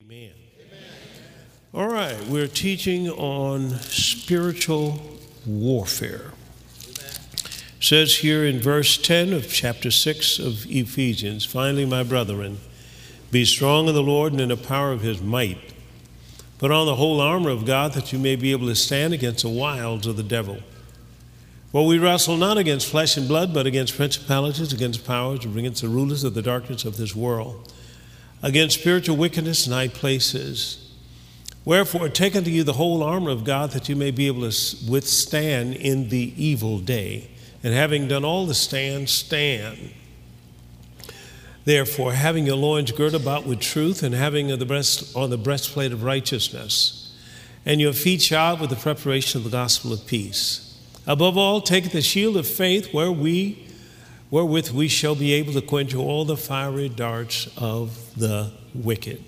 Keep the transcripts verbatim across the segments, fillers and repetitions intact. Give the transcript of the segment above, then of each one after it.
Amen. All right, we're teaching on spiritual warfare. It says here in verse ten of chapter six of Ephesians, finally, my brethren, be strong in the Lord and in the power of his might. Put on the whole armor of God that you may be able to stand against the wiles of the devil. For we wrestle not against flesh and blood, but against principalities, against powers, against the rulers of the darkness of this world, against spiritual wickedness in high places. Wherefore, take unto you the whole armor of God, that you may be able to withstand in the evil day. And having done all to stand, stand. Therefore, having your loins girt about with truth, and having the breast, on the breastplate of righteousness, and your feet shod with the preparation of the gospel of peace. Above all, take the shield of faith, where we, wherewith we shall be able to quench all the fiery darts of the wicked.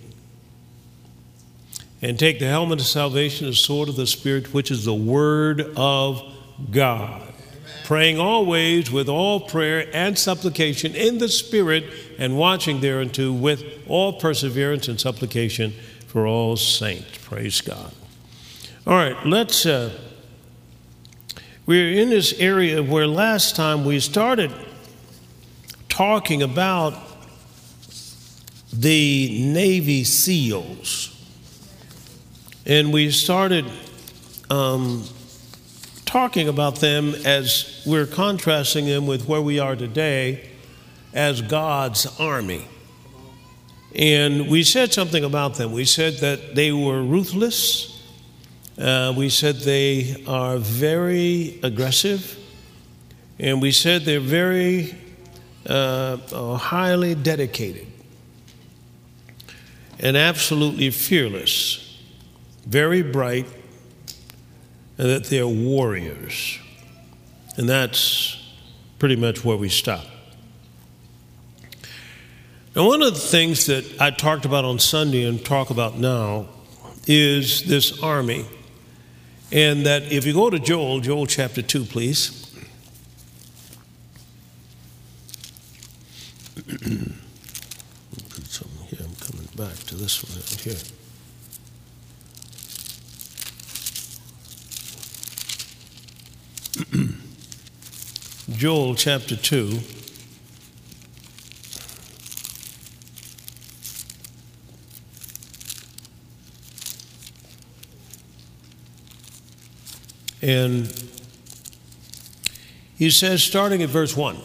And take the helmet of salvation, the sword of the Spirit, which is the word of God. Amen. Praying always with all prayer and supplication in the Spirit, and watching thereunto with all perseverance and supplication for all saints. Praise God. All right, let's, uh, we're in this area where last time we started talking about the Navy SEALs. And we started um, talking about them as we're contrasting them with where we are today as God's army. And we said something about them. We said that they were ruthless. Uh, we said they are very aggressive. And we said they're very uh, uh, highly dedicated and absolutely fearless. Very bright, and that they're warriors. And that's pretty much where we stop. Now, one of the things that I talked about on Sunday and talk about now is this army. And that if you go to Joel, Joel chapter two, please. Put something here. I'm coming back to this one right here. Joel chapter two. And he says, starting at verse one,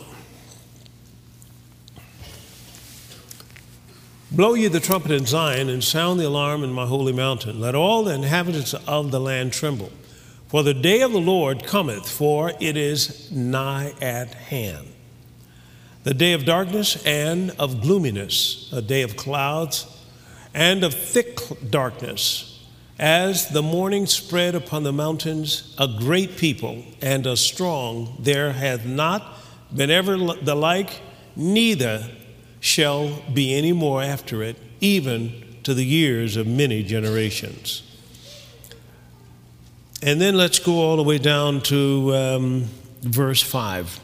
blow ye the trumpet in Zion, and sound the alarm in my holy mountain. Let all the inhabitants of the land tremble. For the day of the Lord cometh, for it is nigh at hand. The day of darkness and of gloominess, a day of clouds and of thick darkness, as the morning spread upon the mountains, a great people and a strong, there hath not been ever the like, neither shall be any more after it, even to the years of many generations. And then let's go all the way down to um, verse five.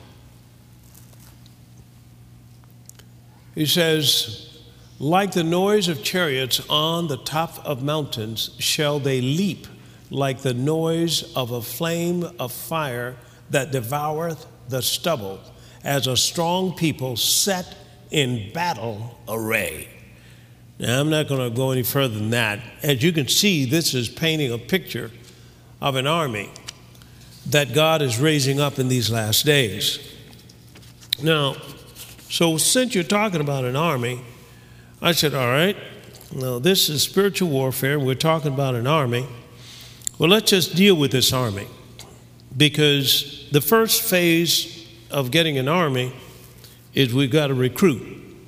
He says, like the noise of chariots on the top of mountains shall they leap, like the noise of a flame of fire that devoureth the stubble, as a strong people set in battle array. Now, I'm not going to go any further than that. As you can see, this is painting a picture of an army that God is raising up in these last days. Now, so since you're talking about an army, I said, all right, now this is spiritual warfare. We're talking about an army. Well, let's just deal with this army, because the first phase of getting an army is we've got to recruit.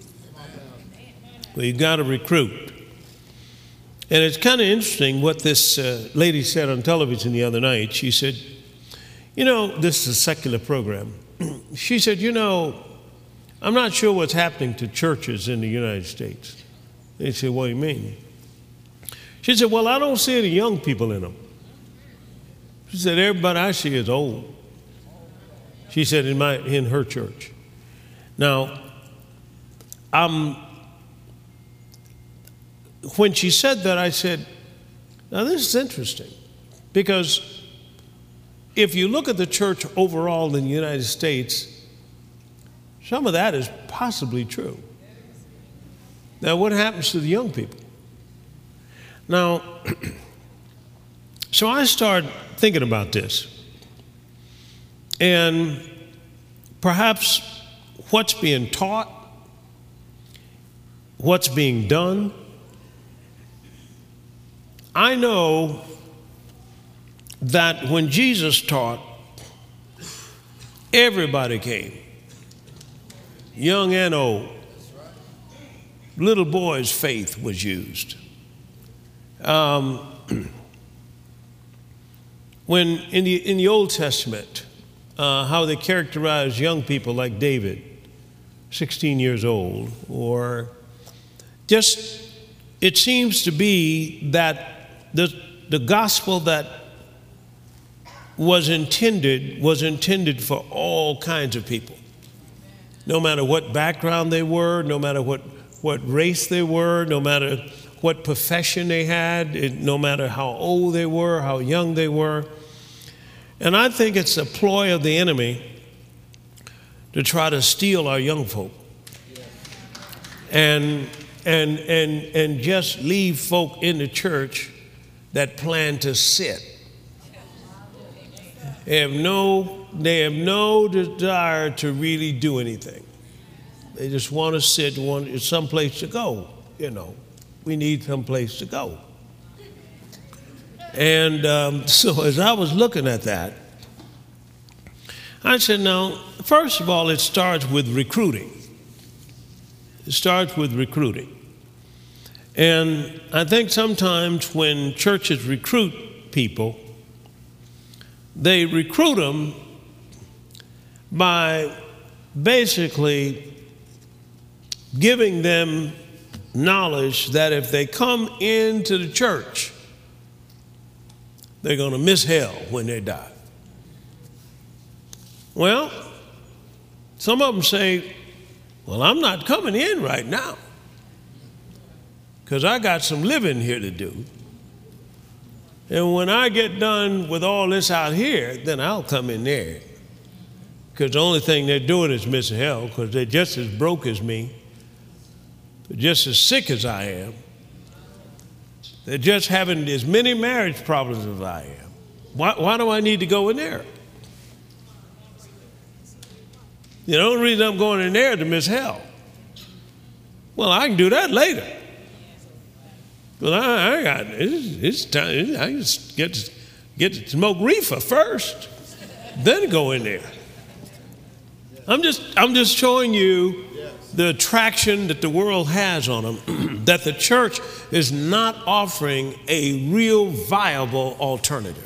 We've got to recruit. And it's kind of interesting what this uh, lady said on television the other night. She said, you know, this is a secular program. She said, you know, I'm not sure what's happening to churches in the United States. They said, what do you mean? She said, well, I don't see any young people in them. She said, everybody I see is old. She said, in my in her church. Now, I'm when she said that, I said, now this is interesting, because if you look at the church overall in the United States, some of that is possibly true. Now, what happens to the young people? Now, so I started thinking about this, and perhaps what's being taught, what's being done. I know that when Jesus taught, everybody came, young and old. Little boys' faith was used. Um, when in the in the Old Testament, uh, how they characterize young people like David, sixteen years old, or just it seems to be that the the gospel that was intended was intended for all kinds of people, no matter what background they were, no matter what what race they were, no matter what profession they had, it, no matter how old they were, how young they were. And I think it's a ploy of the enemy to try to steal our young folk and and and and just leave folk in the church that plan to sit. They have no they have no desire to really do anything. They just want to sit, want some place to go. You know, we need some place to go. And um, so as I was looking at that, I said, now, first of all, it starts with recruiting. It starts with recruiting. And I think sometimes when churches recruit people, they recruit them by basically giving them knowledge that if they come into the church, they're going to miss hell when they die. Well, some of them say, well, I'm not coming in right now because I got some living here to do. And when I get done with all this out here, then I'll come in there. Because the only thing they're doing is missing hell, because they're just as broke as me. They're just as sick as I am. They're just having as many marriage problems as I am. Why, why do I need to go in there? The only reason I'm going in there is to miss hell. Well, I can do that later. Well, I, I got it's, it's time. I just get to, get to smoke reefer first, then go in there. I'm just I'm just showing you the attraction that the world has on them, that the church is not offering a real viable alternative.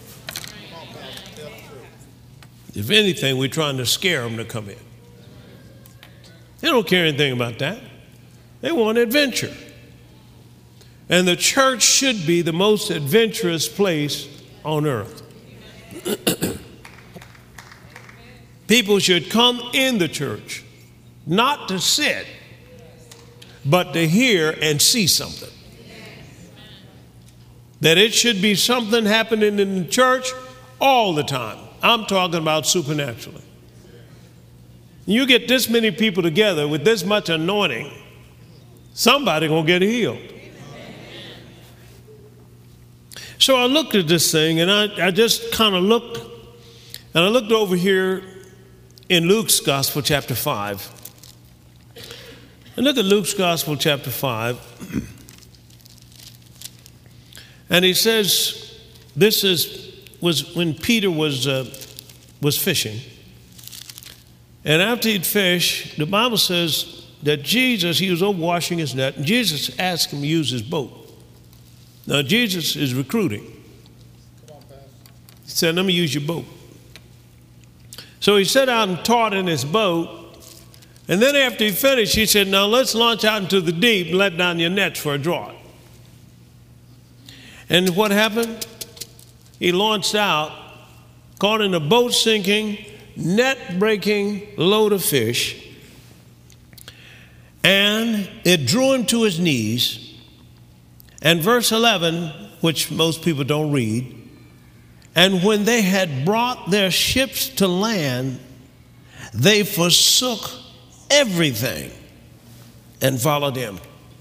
If anything, we're trying to scare them to come in. They don't care anything about that. They want adventure. And the church should be the most adventurous place on earth. People should come in the church, not to sit, but to hear and see something. That it should be something happening in the church all the time. I'm talking about supernaturally. You get this many people together with this much anointing, somebody gonna get healed. So I looked at this thing, and I, I just kind of looked, and I looked over here in Luke's Gospel, chapter five. And look at Luke's Gospel, chapter five. And he says, this is was when Peter was uh, was fishing. And after he'd fished, the Bible says that Jesus, he was over washing his net, and Jesus asked him to use his boat. Now, Jesus is recruiting. He said, let me use your boat. So he set out and taught in his boat. And then after he finished, he said, now let's launch out into the deep and let down your nets for a draught. And what happened? He launched out, caught in a boat sinking, net breaking load of fish. And it drew him to his knees. And verse eleven, which most people don't read, and when they had brought their ships to land, they forsook everything and followed him.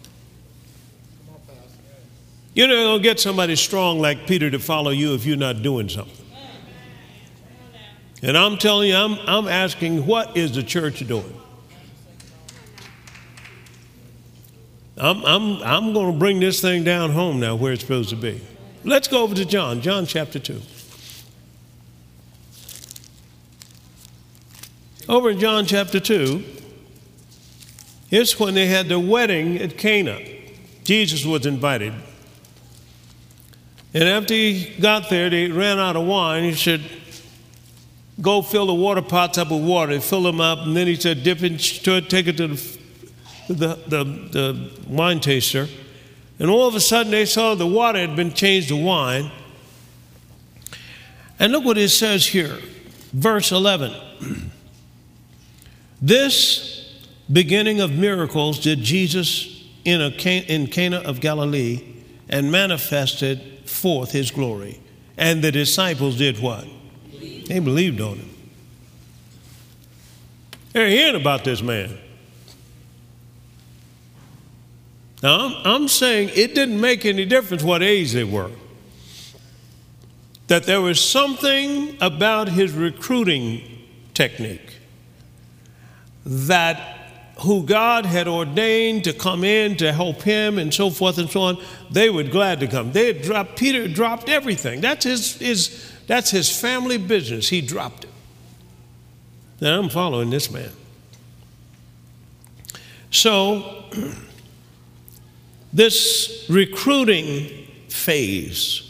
You're not going to get somebody strong like Peter to follow you if you're not doing something. And I'm telling you, I'm, I'm asking, what is the church doing? I'm, I'm, I'm going to bring this thing down home now where it's supposed to be. Let's go over to John, John chapter two. Over in John chapter two, here's when they had the wedding at Cana. Jesus was invited. And after he got there, they ran out of wine. He said, go fill the water pots up with water. They filled them up, and then he said, dip it, take it to the The, the, the wine taster, and all of a sudden they saw the water had been changed to wine. And look what it says here, verse eleven. This beginning of miracles did Jesus in, a, in Cana of Galilee, and manifested forth his glory. And the disciples did what? Believe. They believed on him. They're hearing about this man. Now, I'm, I'm saying it didn't make any difference what age they were. That there was something about his recruiting technique that who God had ordained to come in to help him and so forth and so on, they were glad to come. They had dropped, Peter dropped everything. That's his, his, that's his family business. He dropped it. Now, I'm following this man. So, this recruiting phase.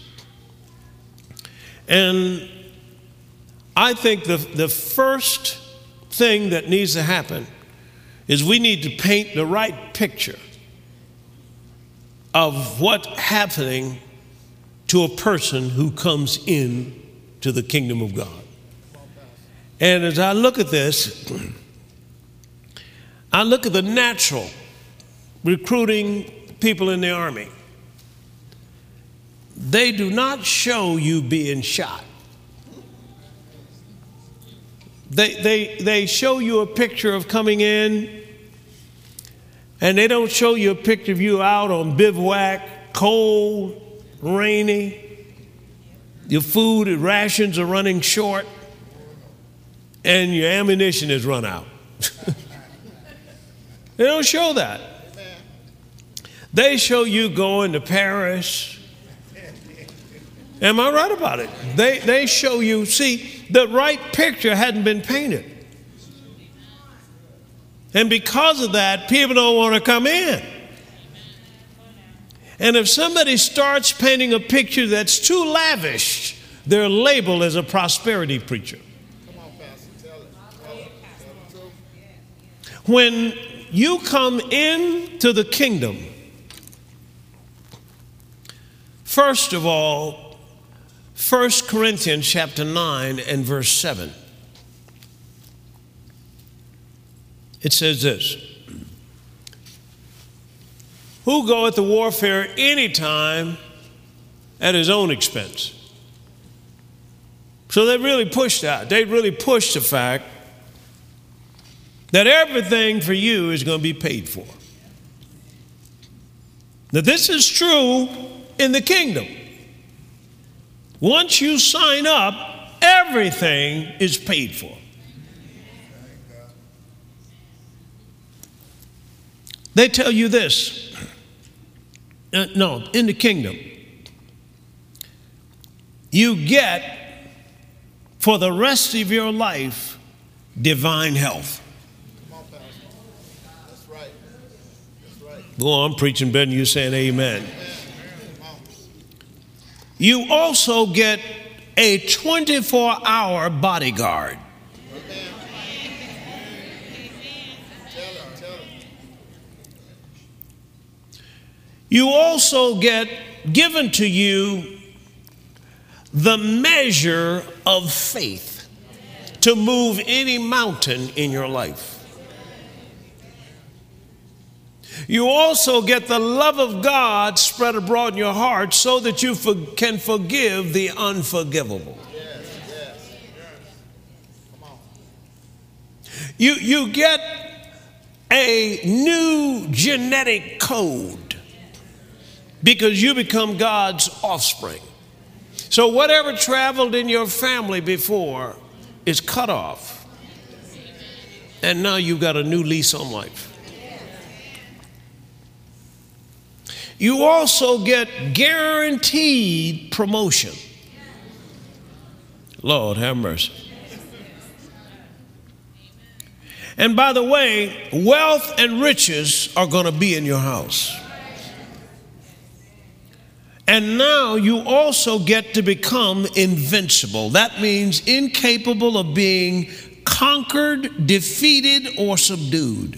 And I think the, the first thing that needs to happen is we need to paint the right picture of what's happening to a person who comes in to the kingdom of God. And as I look at this, I look at the natural recruiting people in the army. They do not show you being shot. They, they, they show you a picture of coming in, and they don't show you a picture of you out on bivouac, cold, rainy, your food and rations are running short, and your ammunition has run out. They don't show that. They show you going to Paris. Am I right about it? They, they show you, see, the right picture hadn't been painted. And because of that, people don't want to come in. And if somebody starts painting a picture that's too lavish, they're labeled as a prosperity preacher. Come on, Pastor, tell it. Tell it. Tell it. When you come into the kingdom, first of all, First Corinthians chapter nine and verse seven. It says this: who goeth to warfare any time at his own expense. So they really pushed that. They really pushed the fact that everything for you is going to be paid for. Now, this is true in the kingdom. Once you sign up, everything is paid for. They tell you this. Uh, no, in the kingdom, you get for the rest of your life divine health. Come on, Pastor. That's right. That's right. Go on, preaching better than you saying amen. Amen. You also get a twenty-four hour bodyguard. You also get given to you the measure of faith to move any mountain in your life. You also get the love of God spread abroad in your heart so that you for, can forgive the unforgivable. Yes, yes. Come on. You, you get a new genetic code because you become God's offspring. So whatever traveled in your family before is cut off. And now you've got a new lease on life. You also get guaranteed promotion. Lord have mercy. And by the way, wealth and riches are going to be in your house. And now you also get to become invincible. That means incapable of being conquered, defeated, or subdued.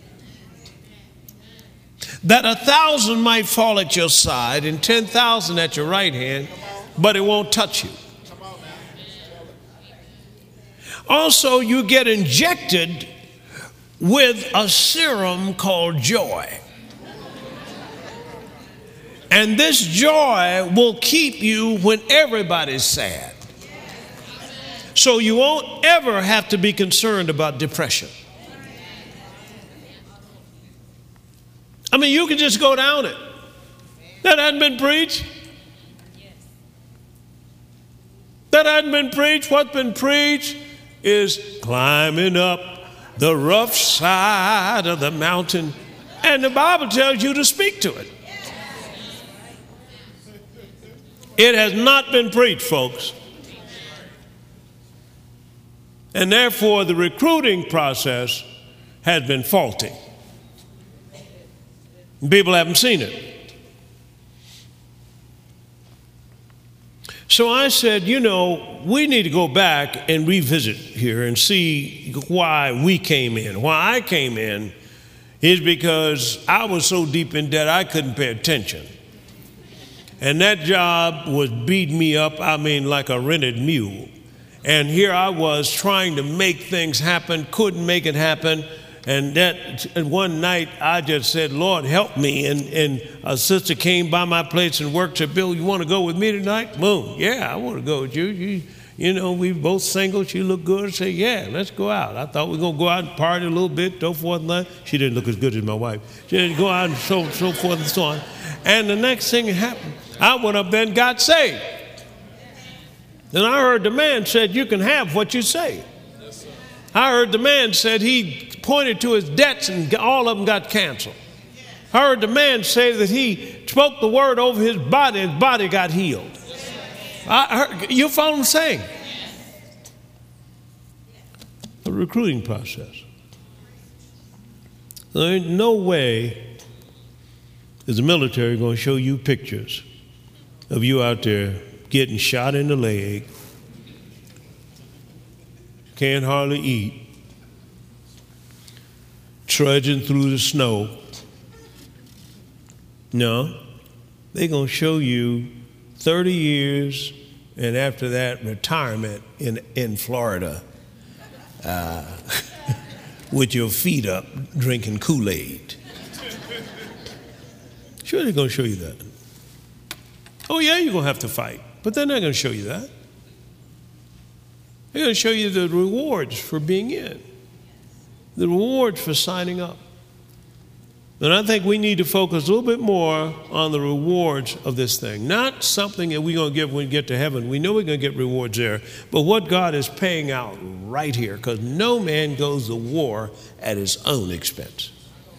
That a thousand might fall at your side and ten thousand at your right hand, but it won't touch you. Also, you get injected with a serum called joy. And this joy will keep you when everybody's sad. So you won't ever have to be concerned about depression. I mean, you can just go down it. That hadn't been preached. That hadn't been preached. What's been preached is climbing up the rough side of the mountain. And the Bible tells you to speak to it. It has not been preached, folks. And therefore, the recruiting process has been faulty. People haven't seen it. So I said, you know, we need to go back and revisit here and see why we came in. Why I came in is because I was so deep in debt I couldn't pay attention. And that job was beating me up, I mean, like a rented mule. And here I was trying to make things happen, couldn't make it happen. And that and one night I just said, Lord, help me. And, and a sister came by my place and worked. Said, Bill, you want to go with me tonight? Boom. Yeah, I want to go with you. You, you know, we both single. She looked good. I said, yeah, let's go out. I thought we were going to go out and party a little bit, so forth and that. She didn't look as good as my wife. She didn't go out and so, so forth and so on. And the next thing that happened, I went up there and got saved. Then I heard the man said, you can have what you say. I heard the man said he pointed to his debts and all of them got canceled. I heard the man say that he spoke the word over his body and his body got healed. I heard, you follow what I'm saying? The recruiting process. There ain't no way is the military going to show you pictures of you out there getting shot in the leg, can't hardly eat, trudging through the snow. No, they're going to show you thirty years, and after that, retirement in, in Florida uh, with your feet up drinking Kool-Aid. Sure, they're going to show you that. Oh, yeah, you're going to have to fight, but they're not going to show you that. They're going to show you the rewards for being in, the rewards for signing up. And I think we need to focus a little bit more on the rewards of this thing. Not something that we're going to get when we get to heaven. We know we're going to get rewards there. But what God is paying out right here, because no man goes to war at his own expense.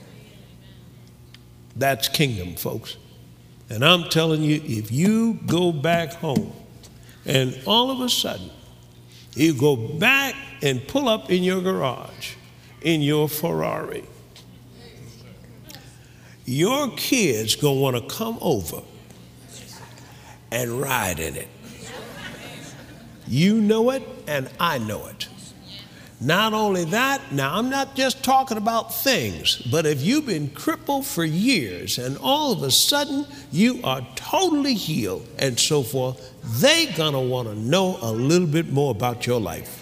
That's kingdom, folks. And I'm telling you, if you go back home and all of a sudden you go back and pull up in your garage in your Ferrari, your kids gonna want to come over and ride in it. You know it and I know it. Not only that, now I'm not just talking about things, but if you've been crippled for years and all of a sudden you are totally healed and so forth, they gonna want to know a little bit more about your life.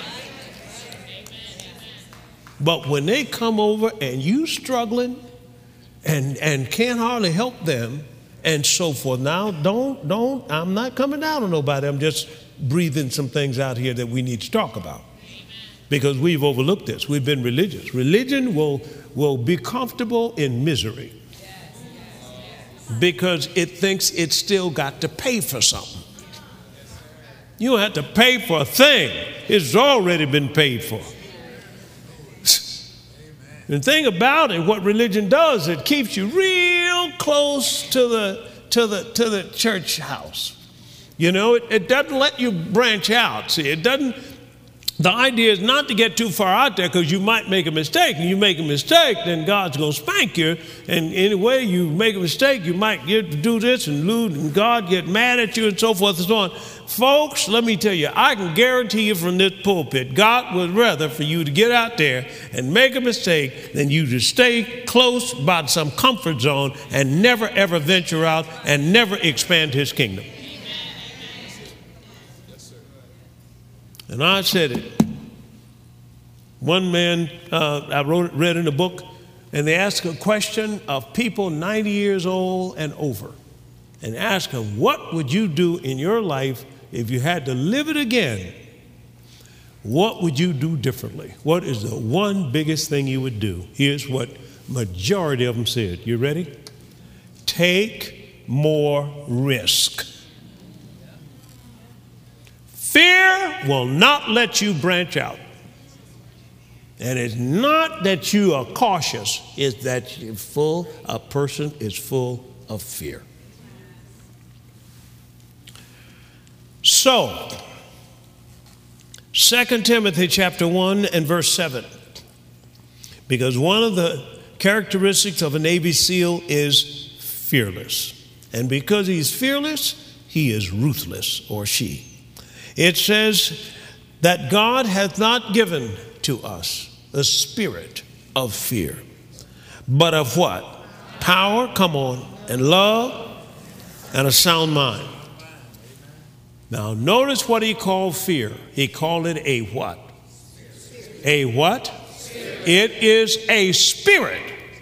But when they come over and you struggling, and, and can't hardly help them and so forth. Now, don't, don't, I'm not coming down on nobody. I'm just breathing some things out here that we need to talk about. Because we've overlooked this. We've been religious. Religion will, will be comfortable in misery because it thinks it's still got to pay for something. You don't have to pay for a thing. It's already been paid for. The thing about it, what religion does, it keeps you real close to the, to the, to the church house. You know, it, it doesn't let you branch out. See, it doesn't. The idea is not to get too far out there because you might make a mistake. And you make a mistake, then God's going to spank you. And anyway, you make a mistake, you might get to do this and lose, and God get mad at you and so forth and so on. Folks, let me tell you, I can guarantee you from this pulpit, God would rather for you to get out there and make a mistake than you to stay close by some comfort zone and never, ever venture out and never expand his kingdom. And I said it. One man, uh, I wrote, read in a book, and they asked a question of people ninety years old and over, and asked them, what would you do in your life if you had to live it again? What would you do differently? What is the one biggest thing you would do? Here's what majority of them said. You ready? Take more risk. Fear will not let you branch out. And it's not that you are cautious, it's that you're full, a person is full of fear. So, Second Timothy chapter one and verse seven, because one of the characteristics of a Navy SEAL is fearless. And because he's fearless, he is ruthless, or she. It says that God hath not given to us a spirit of fear, but of what? Power, come on, and love, and a sound mind. Now, notice what he called fear. He called it a what? A what? It is a spirit.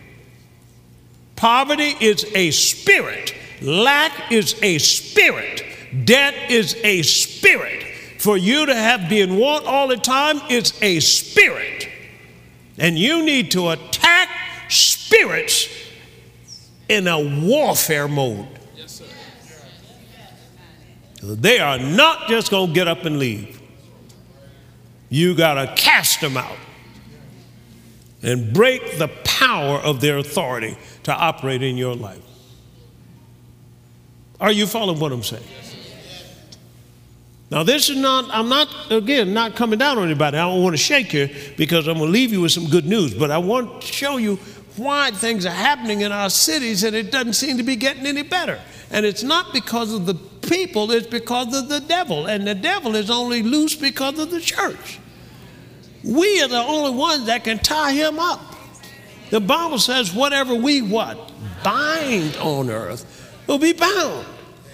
Poverty is a spirit. Lack is a spirit. Debt is a spirit. For you to have been want all the time, it's a spirit. And you need to attack spirits in a warfare mode. Yes, sir. They are not just going to get up and leave. You got to cast them out and break the power of their authority to operate in your life. Are you following what I'm saying? Now, this is not, I'm not, again, not coming down on anybody. I don't want to shake you because I'm going to leave you with some good news. But I want to show you why things are happening in our cities and it doesn't seem to be getting any better. And it's not because of the people, it's because of the devil. And the devil is only loose because of the church. We are the only ones that can tie him up. The Bible says whatever we what? Bind on earth will be bound.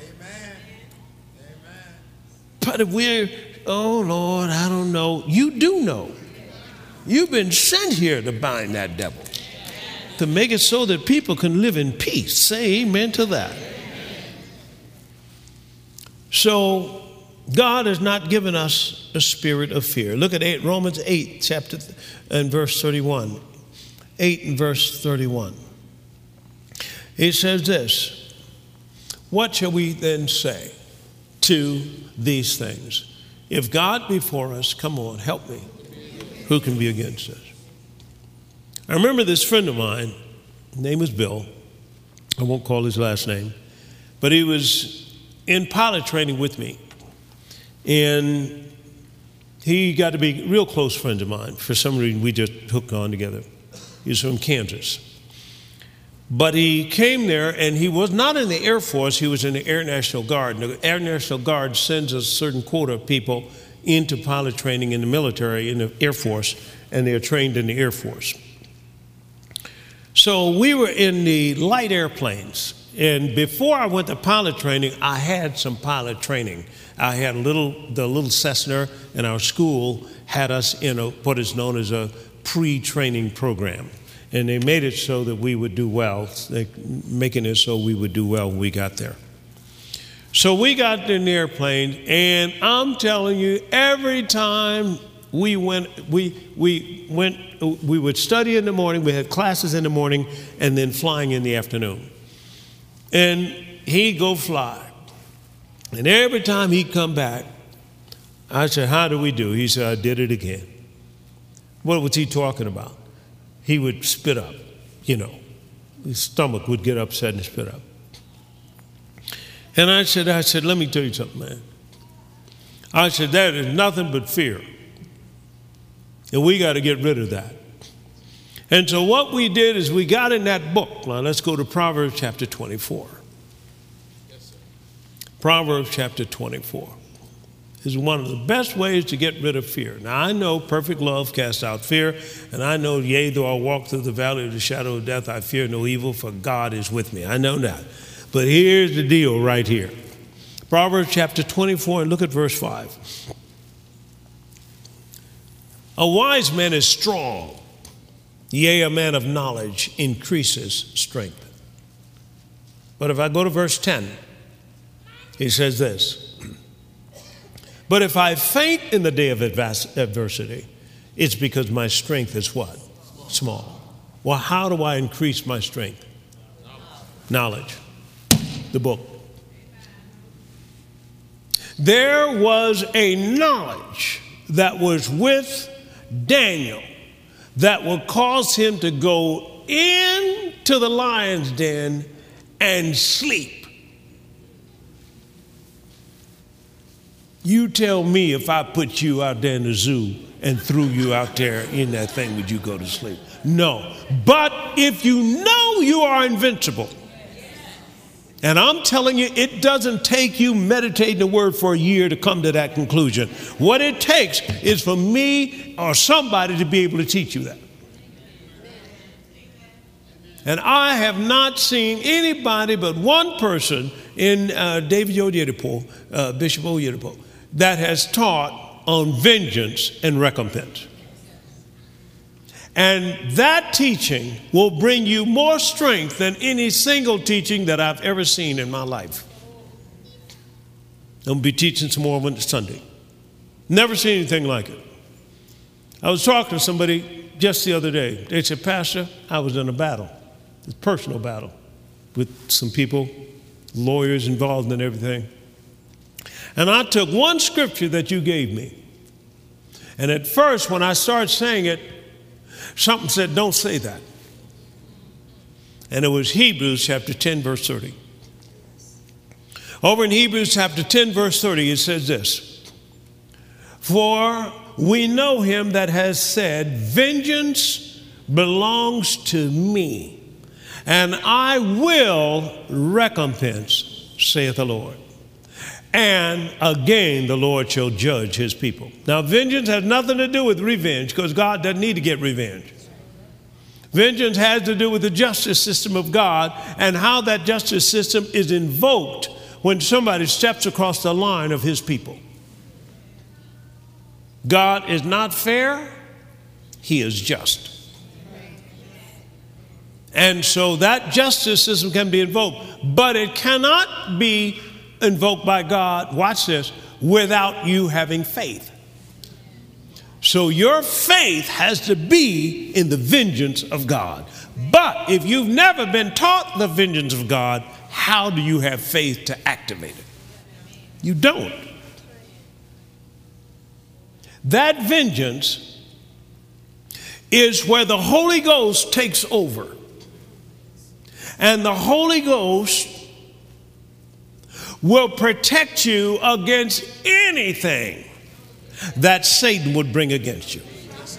But if we're, oh Lord, I don't know. You do know. You've been sent here to bind that devil, to make it so that people can live in peace. Say amen to that. So God has not given us a spirit of fear. Look at eight, Romans eight, chapter and verse thirty-one. eight and verse thirty-one. It says this, what shall we then say to these things? If God be for us, come on, help me. Who can be against us? I remember this friend of mine, his name was Bill. I won't call his last name, but he was in pilot training with me. And he got to be real close friends of mine. For some reason, we just hooked on together. He's from Kansas. But he came there, and he was not in the Air Force. He was in the Air National Guard. And the Air National Guard sends a certain quota of people into pilot training in the military, in the Air Force, and they're trained in the Air Force. So we were in the light airplanes. And before I went to pilot training, I had some pilot training. I had a little, the little Cessna in our school had us in a, what is known as a pre-training program. And they made it so that we would do well, they, making it so we would do well when we got there. So we got in the airplane, and I'm telling you, every time we went, we we went, we would study in the morning, we had classes in the morning, and then flying in the afternoon. And he'd go fly. And every time he'd come back, I said, how do we do? He said, I did it again. What was he talking about? He would spit up, you know. His stomach would get upset and spit up. And I said, I said, let me tell you something, man. I said, that is nothing but fear. And we got to get rid of that. And so what we did is we got in that book. Now let's go to Proverbs chapter twenty-four. Yes, sir. Proverbs chapter twenty-four is one of the best ways to get rid of fear. Now I know perfect love casts out fear, and I know, yea, though I walk through the valley of the shadow of death, I fear no evil, for God is with me. I know that. But here's the deal right here. Proverbs chapter twenty-four, and look at verse five. A wise man is strong, yea, a man of knowledge increases strength. But if I go to verse ten, he says this. But if I faint in the day of adversity, it's because my strength is what? Small. Well, how do I increase my strength? Knowledge. The book. There was a knowledge that was with Daniel that will cause him to go into the lion's den and sleep. You tell me, if I put you out there in the zoo and threw you out there in that thing, would you go to sleep? No. But if you know you are invincible, and I'm telling you, it doesn't take you meditating the word for a year to come to that conclusion. What it takes is for me or somebody to be able to teach you that. And I have not seen anybody but one person in uh, David Oyedepo, uh, Bishop Oyedepo, that has taught on vengeance and recompense. And that teaching will bring you more strength than any single teaching that I've ever seen in my life. I'm going to be teaching some more on Sunday. Never seen anything like it. I was talking to somebody just the other day. They said, Pastor, I was in a battle, a personal battle with some people, lawyers involved and everything. And I took one scripture that you gave me. And at first, when I started saying it, something said, don't say that. And it was Hebrews chapter ten, verse thirty. Over in Hebrews chapter ten, verse thirty, it says this. For we know him that has said, vengeance belongs to me, and I will recompense, saith the Lord. And again, the Lord shall judge his people. Now, vengeance has nothing to do with revenge, because God doesn't need to get revenge. Vengeance has to do with the justice system of God and how that justice system is invoked when somebody steps across the line of his people. God is not fair, he is just. And so that justice system can be invoked, but it cannot be invoked by God, watch this, without you having faith. So your faith has to be in the vengeance of God. But if you've never been taught the vengeance of God, how do you have faith to activate it? You don't. That vengeance is where the Holy Ghost takes over. And the Holy Ghost will protect you against anything that Satan would bring against you.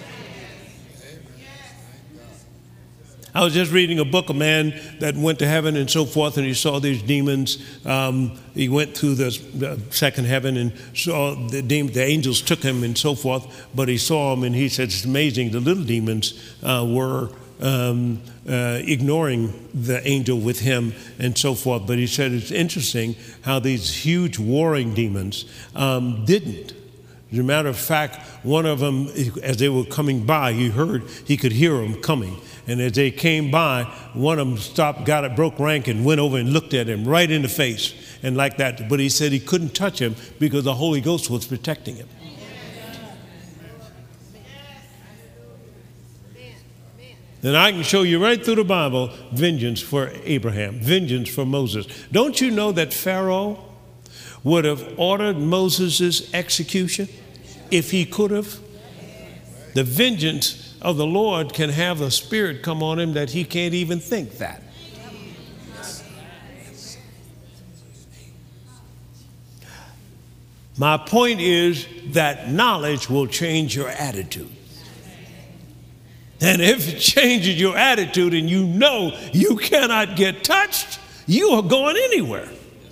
I was just reading a book, a man that went to heaven and so forth, and he saw these demons. Um, he went through the, the second heaven and saw the demons. The angels took him and so forth, but he saw them, and he said, it's amazing. The little demons uh, were um, uh, ignoring the angel with him and so forth. But he said it's interesting how these huge warring demons um, didn't. As a matter of fact, one of them, as they were coming by, he heard, he could hear them coming. And as they came by, one of them stopped, got it, broke rank, and went over and looked at him right in the face and like that. But he said he couldn't touch him because the Holy Ghost was protecting him. And I can show you right through the Bible vengeance for Abraham, vengeance for Moses. Don't you know that Pharaoh would have ordered Moses' execution if he could have? The vengeance of the Lord can have a spirit come on him that he can't even think that. My point is that knowledge will change your attitude. And if it changes your attitude and you know you cannot get touched, you are going anywhere.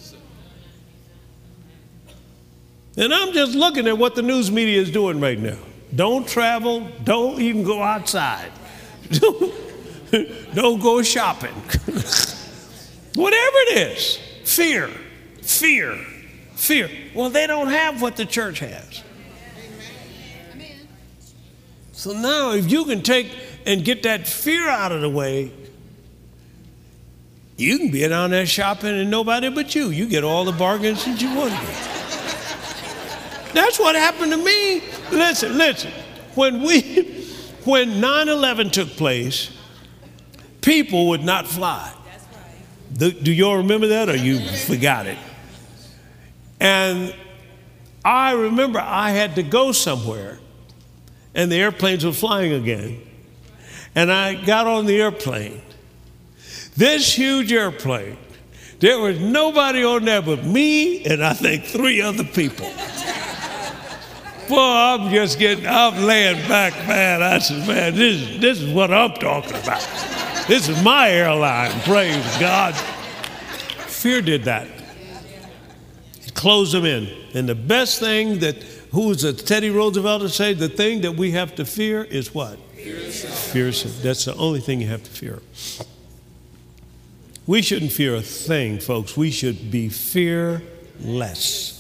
And I'm just looking at what the news media is doing right now. Don't travel. Don't even go outside. Don't, don't go shopping. Whatever it is, fear, fear, fear. Well, they don't have what the church has. So now if you can take and get that fear out of the way, you can be down there shopping and nobody but you. You get all the bargains that you want to get. That's what happened to me. Listen, listen. When we, when nine eleven took place, people would not fly. Do, do you all remember that or you forgot it? And I remember I had to go somewhere. And the airplanes were flying again. And I got on the airplane. This huge airplane. There was nobody on there but me and I think three other people. Boy, I'm just getting, I'm laying back, man. I said, man, this, this is what I'm talking about. This is my airline, praise God. Fear did that. It closed them in. And the best thing that, who was it, Teddy Roosevelt to say, the thing that we have to fear is what? Fear. That's the only thing you have to fear. We shouldn't fear a thing, folks. We should be fearless.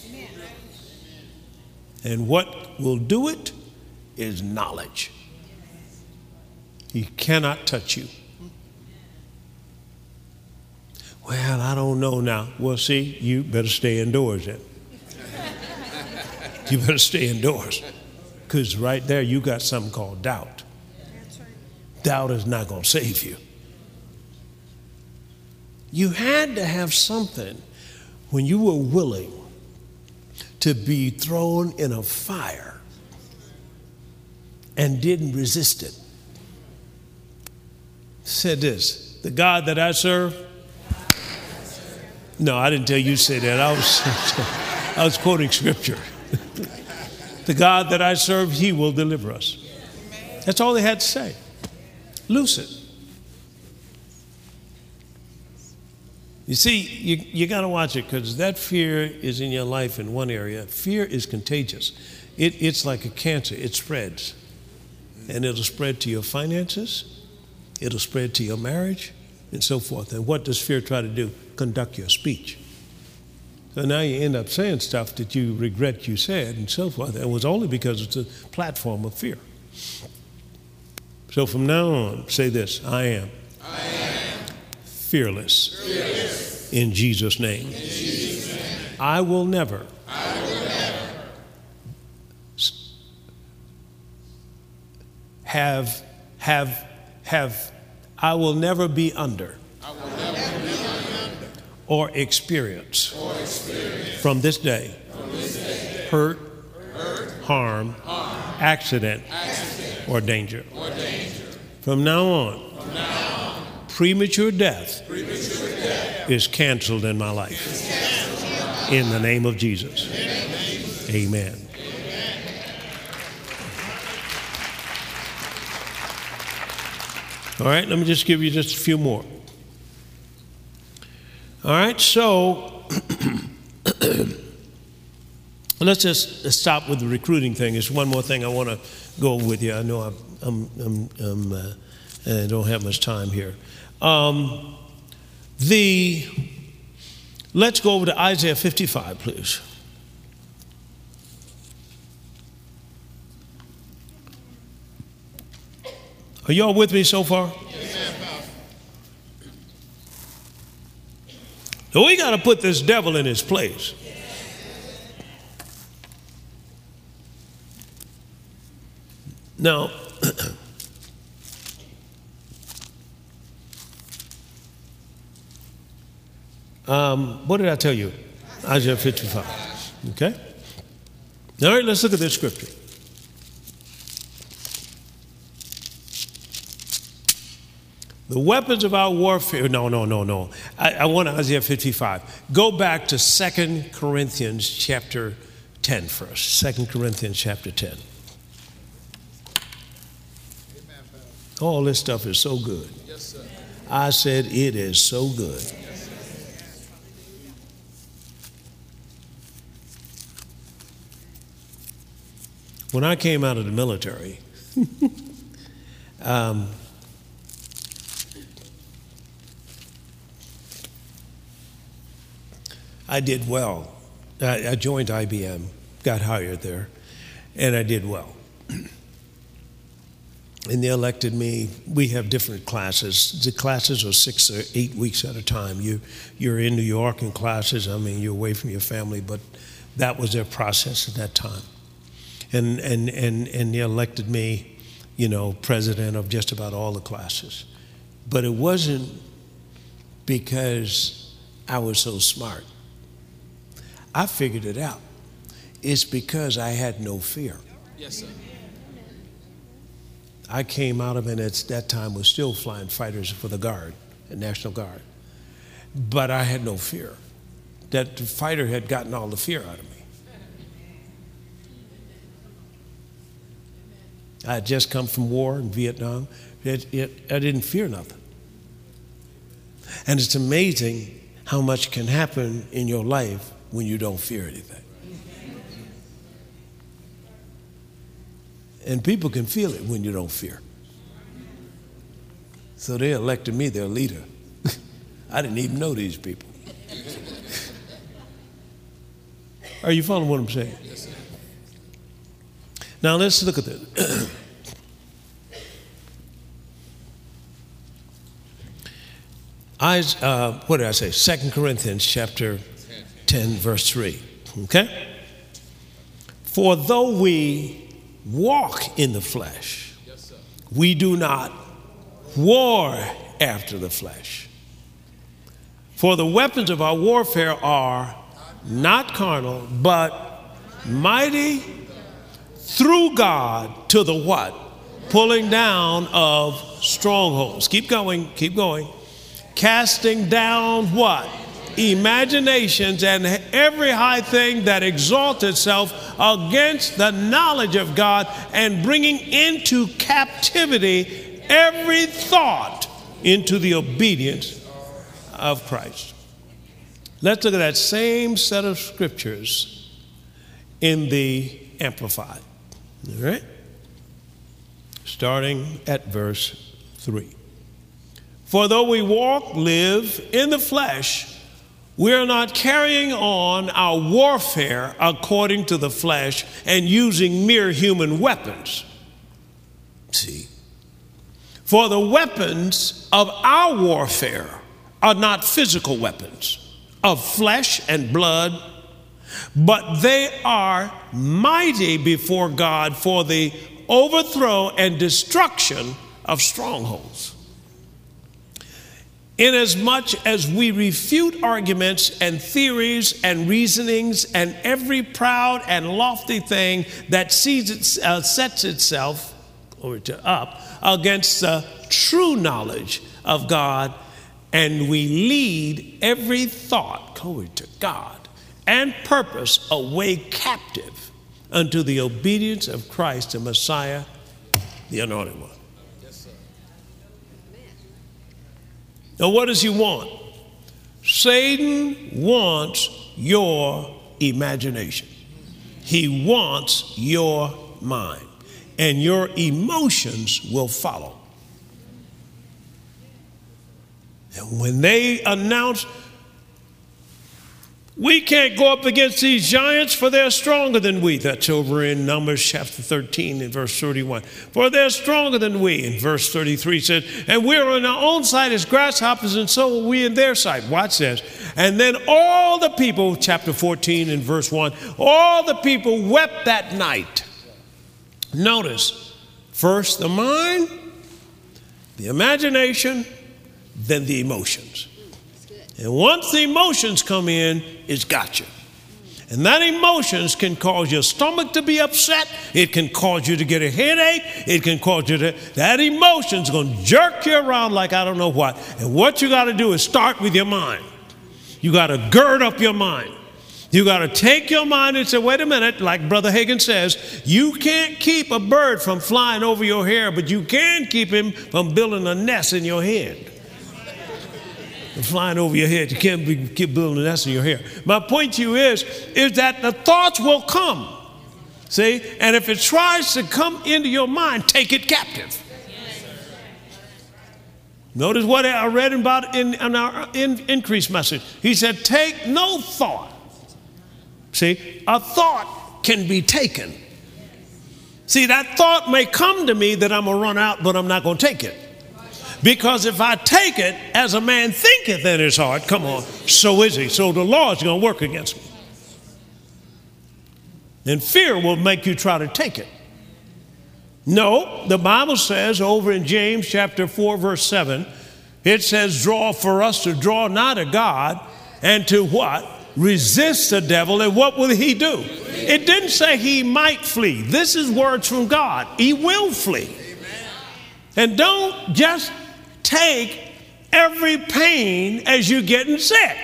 And what will do it is knowledge. He cannot touch you. Well, I don't know now. Well, see, you better stay indoors then. You better stay indoors. Because right there you got something called doubt. That's right. Doubt is not going to save you. You had to have something when you were willing to be thrown in a fire and didn't resist it. Said this, the God that I serve. No, I didn't tell you to say that. I was, I was quoting scripture. The God that I serve, he will deliver us. That's all they had to say. Loose it. You see, you, you got to watch it because that fear is in your life in one area. Fear is contagious. It, it's like a cancer. It spreads. And it'll spread to your finances. It'll spread to your marriage and so forth. And what does fear try to do? Conduct your speech. So now you end up saying stuff that you regret you said and so forth. It was only because it's a platform of fear. So from now on, say this, I am, I am fearless, fearless. In Jesus' name. In Jesus' name. I will never, I will never have, have, have, I will never be under. I will never be under. Or experience, or experience from this day, from this day hurt, hurt harm, harm accident, accident or, danger. or danger. From now on, from now on premature, death premature death is canceled in my life. In the name of Jesus. Amen. Amen. All right, let me just give you just a few more. All right, so let's just stop with the recruiting thing. There's one more thing I want to go with you. I know I'm, I'm, I'm, I'm uh, I don't have much time here. Um, the let's go over to Isaiah fifty-five, please. Are y'all with me so far? Yes. So we got to put this devil in his place. Now, um, what did I tell you? Isaiah fifty-five. Okay? All right, let's look at this scripture. The weapons of our warfare, no, no, no, no. I, I want Isaiah fifty-five. Go back to Second Corinthians chapter ten first. Second Corinthians chapter ten. All this stuff is so good. Yes, sir. I said it is so good. When I came out of the military, um, I did well. I, I joined I B M, got hired there, and I did well. And they elected me. We have different classes. The classes are six or eight weeks at a time. You, you're in New York in classes. I mean, you're away from your family, but that was their process at that time. And, and, and, and they elected me, you know, president of just about all the classes. But it wasn't because I was so smart. I figured it out. It's because I had no fear. Yes, sir. I came out of it, and at that time was still flying fighters for the Guard, the National Guard. But I had no fear. That the fighter had gotten all the fear out of me. I had just come from war in Vietnam. It, it, I didn't fear nothing. And it's amazing how much can happen in your life when you don't fear anything. And people can feel it when you don't fear. So they elected me their leader. I didn't even know these people. Are you following what I'm saying? Yes, sir. Now let's look at this. I, uh, what did I say? Second Corinthians chapter ten, verse three. Okay? For though we walk in the flesh, Yes, sir. we do not war after the flesh. For the weapons of our warfare are not carnal, but mighty through God to the what? Pulling down of strongholds. Keep going, keep going. Casting down what? Imaginations and every high thing that exalts itself against the knowledge of God, and bringing into captivity every thought into the obedience of Christ. Let's look at that same set of scriptures in the Amplified. All right? Starting at verse three. For though we walk, live in the flesh, we are not carrying on our warfare according to the flesh and using mere human weapons. See? For the weapons of our warfare are not physical weapons of flesh and blood, but they are mighty before God for the overthrow and destruction of strongholds. Inasmuch as we refute arguments and theories and reasonings and every proud and lofty thing that sees it, uh, sets itself or to up against the true knowledge of God, and we lead every thought, glory to God, and purpose away captive unto the obedience of Christ the Messiah, the Anointed One. Now, what does he want? Satan wants your imagination. He wants your mind. And your emotions will follow. And when they announce, We can't go up against these giants, for they're stronger than we. That's over in Numbers chapter thirteen and verse thirty-one. For they're stronger than we. In verse thirty-three says, and we're in our own sight as grasshoppers, and so are we in their sight. Watch this. And then all the people, chapter fourteen and verse one, all the people wept that night. Notice, first the mind, the imagination, then the emotions. And once the emotions come in, it's got you. And that emotions can cause your stomach to be upset. It can cause you to get a headache. It can cause you to, that emotion's going to jerk you around like I don't know what. And what you got to do is start with your mind. You got to gird up your mind. You got to take your mind and say, wait a minute, like Brother Hagin says, you can't keep a bird from flying over your hair, but you can keep him from building a nest in your head. Flying over your head. You can't be, keep building a nest in your hair. My point to you is, is that the thoughts will come. See? And if it tries to come into your mind, take it captive. Notice what I read about in, in our in, increase message. He said, take no thought. See? A thought can be taken. See, that thought may come to me that I'm going to run out, but I'm not going to take it. Because if I take it, as a man thinketh in his heart, come on, so is he. So the law is going to work against me. And fear will make you try to take it. No, the Bible says over in James chapter four, verse seven, it says, draw for us to draw nigh to God and to what? Resist the devil, and what will he do? It didn't say he might flee. This is words from God. He will flee. And don't just take every pain as you're getting sick.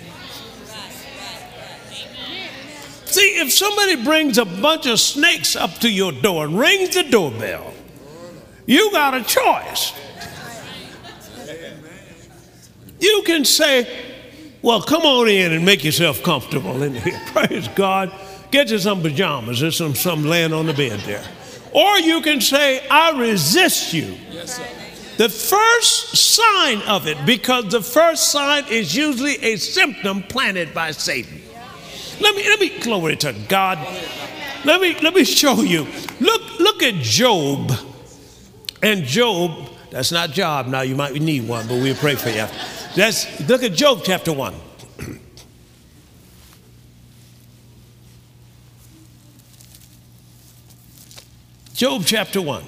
See, if somebody brings a bunch of snakes up to your door and rings the doorbell, you got a choice. You can say, well, come on in and make yourself comfortable in here. Praise God. Get you some pajamas. There's some, some laying on the bed there. Or you can say, I resist you. Yes, sir. The first sign of it, because the first sign is usually a symptom planted by Satan. Let me, let me, glory to God. Let me, let me show you. Look, look at Job. And Job, that's not Job. Now you might need one, but we'll pray for you. That's, look at Job chapter one. Job chapter one.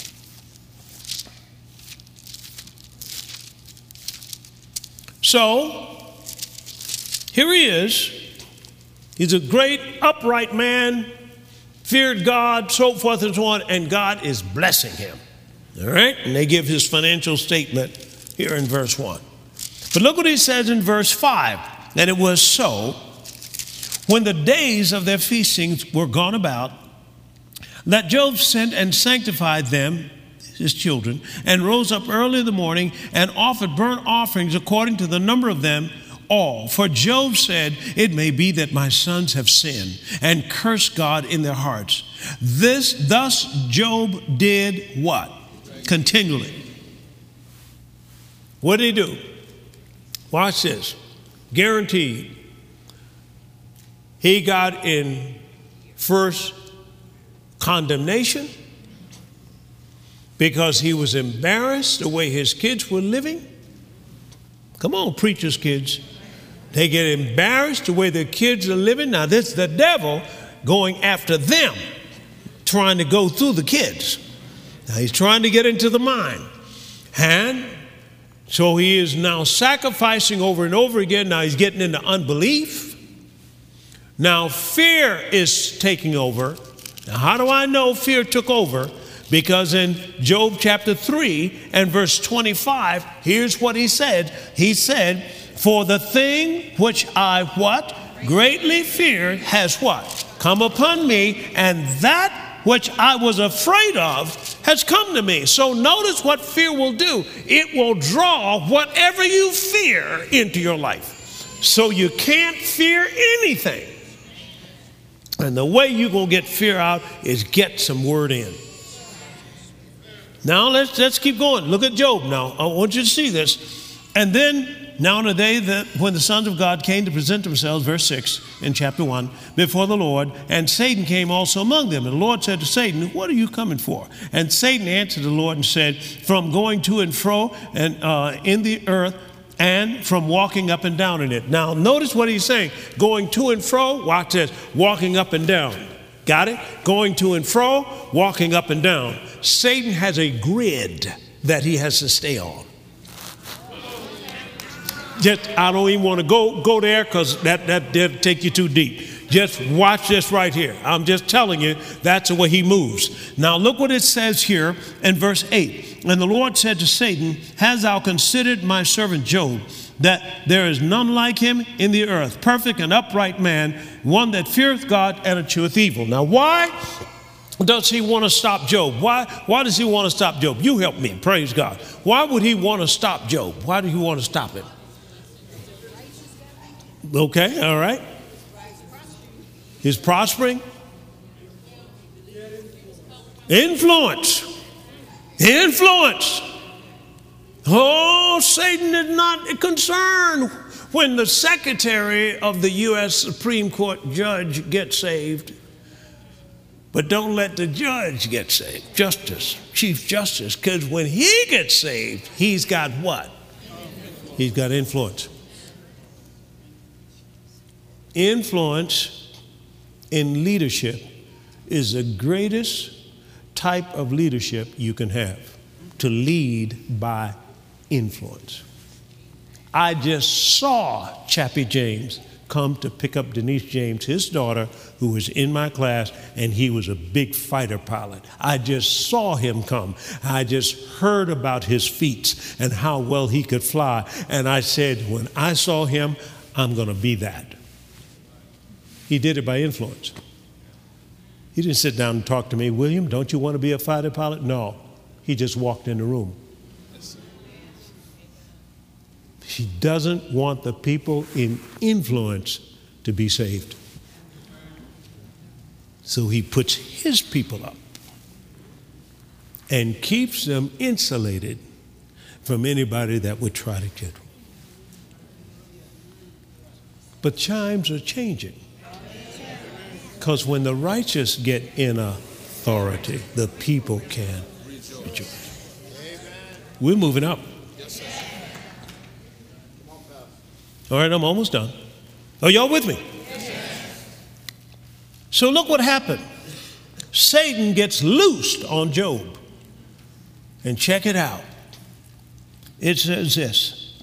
So, here he is. He's a great, upright man, feared God, so forth and so on, and God is blessing him. All right? And they give his financial statement here in verse one. But look what he says in verse five. And it was so, when the days of their feastings were gone about, that Job sent and sanctified them, his children, and rose up early in the morning and offered burnt offerings according to the number of them all. For Job said, it may be that my sons have sinned and cursed God in their hearts. This, thus Job did what? Continually. What did he do? Watch this. Guaranteed. He got in first condemnation because he was embarrassed the way his kids were living. Come on, preachers' kids. They get embarrassed the way their kids are living. Now, this is the devil going after them, trying to go through the kids. Now, he's trying to get into the mind. And so he is now sacrificing over and over again. Now he's getting into unbelief. Now fear is taking over. Now, how do I know fear took over? Because in Job chapter three and verse twenty-five, here's what he said. He said, for the thing which I what? Greatly feared has what? Come upon me, and that which I was afraid of has come to me. So notice what fear will do. It will draw whatever you fear into your life. So you can't fear anything. And the way you're going to get fear out is get some word in. Now let's, let's keep going. Look at Job now. I want you to see this. And then now in the day that when the sons of God came to present themselves, verse six in chapter one, before the Lord, and Satan came also among them. And the Lord said to Satan, what are you coming for? And Satan answered the Lord and said, from going to and fro and uh, in the earth, and from walking up and down in it. Now, notice what he's saying. Going to and fro, watch this, walking up and down. Got it? Going to and fro, walking up and down. Satan has a grid that he has to stay on. Just, I don't even want to go, go there because that, that, that'll take you too deep. Just watch this right here. I'm just telling you, that's the way he moves. Now look what it says here in verse eight. And the Lord said to Satan, hast thou considered my servant Job, that there is none like him in the earth, perfect and upright man, one that feareth God and escheweth evil. Now why does he want to stop Job? Why, why does he want to stop Job? You help me, praise God. Why would he want to stop Job? Why do he want to stop him? Okay, all right. He's prospering. Influence. Influence. Oh, Satan is not concerned when the secretary of the U S Supreme Court judge gets saved. But don't let the judge get saved. Justice, Chief Justice, because when he gets saved, he's got what? He's got influence. Influence in leadership is the greatest type of leadership you can have, to lead by influence. I just saw Chappie James come to pick up Denise James, his daughter, who was in my class, and he was a big fighter pilot. I just saw him come. I just heard about his feats and how well he could fly. And I said, when I saw him, I'm going to be that. He did it by influence. He didn't sit down and talk to me, William, don't you want to be a fighter pilot? No. He just walked in the room. He doesn't want the people in influence to be saved. So he puts his people up and keeps them insulated from anybody that would try to get them. But times are changing. Because when the righteous get in authority, the people can rejoice. We're moving up. All right, I'm almost done. Are y'all with me? So look what happened. Satan gets loosed on Job. And check it out. It says this.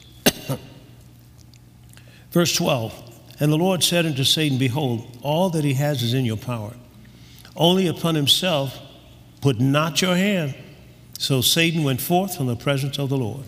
Verse twelve. And the Lord said unto Satan, behold, all that he has is in your power. Only upon himself put not your hand. So Satan went forth from the presence of the Lord.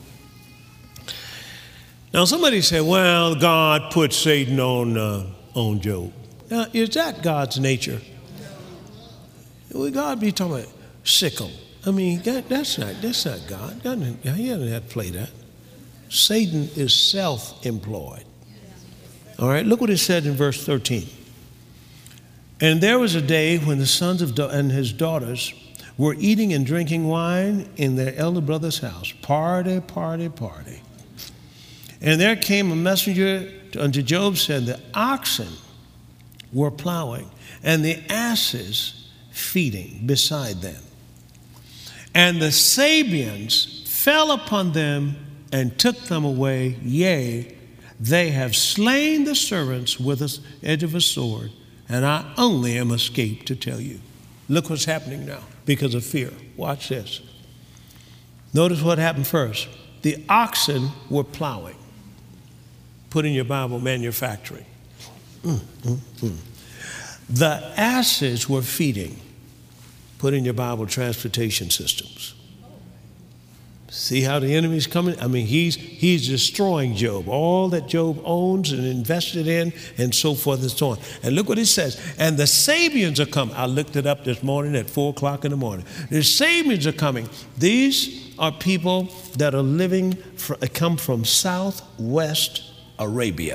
Now somebody said, well, God put Satan on, uh, on Job. Now, is that God's nature? Will God be talking about sickle? I mean, God, that's not, that's not God. God he doesn't have to play that. Satan is self-employed. All right, look what it said in verse thirteen. And there was a day when the sons of da- and his daughters were eating and drinking wine in their elder brother's house. Party, party, party. And there came a messenger unto Job, said, the oxen were plowing, and the asses feeding beside them. And the Sabeans fell upon them and took them away, yea, they have slain the servants with the edge of a sword, and I only am escaped to tell you. Look what's happening now because of fear. Watch this. Notice what happened first. The oxen were plowing. Put in your Bible, manufacturing. Mm, mm, mm. The asses were feeding. Put in your Bible, transportation systems. See how the enemy's coming? I mean, he's he's destroying Job. All that Job owns and invested in and so forth and so on. And look what it says. And the Sabeans are coming. I looked it up this morning at four o'clock in the morning. The Sabeans are coming. These are people that are living, for, come from southwest Arabia.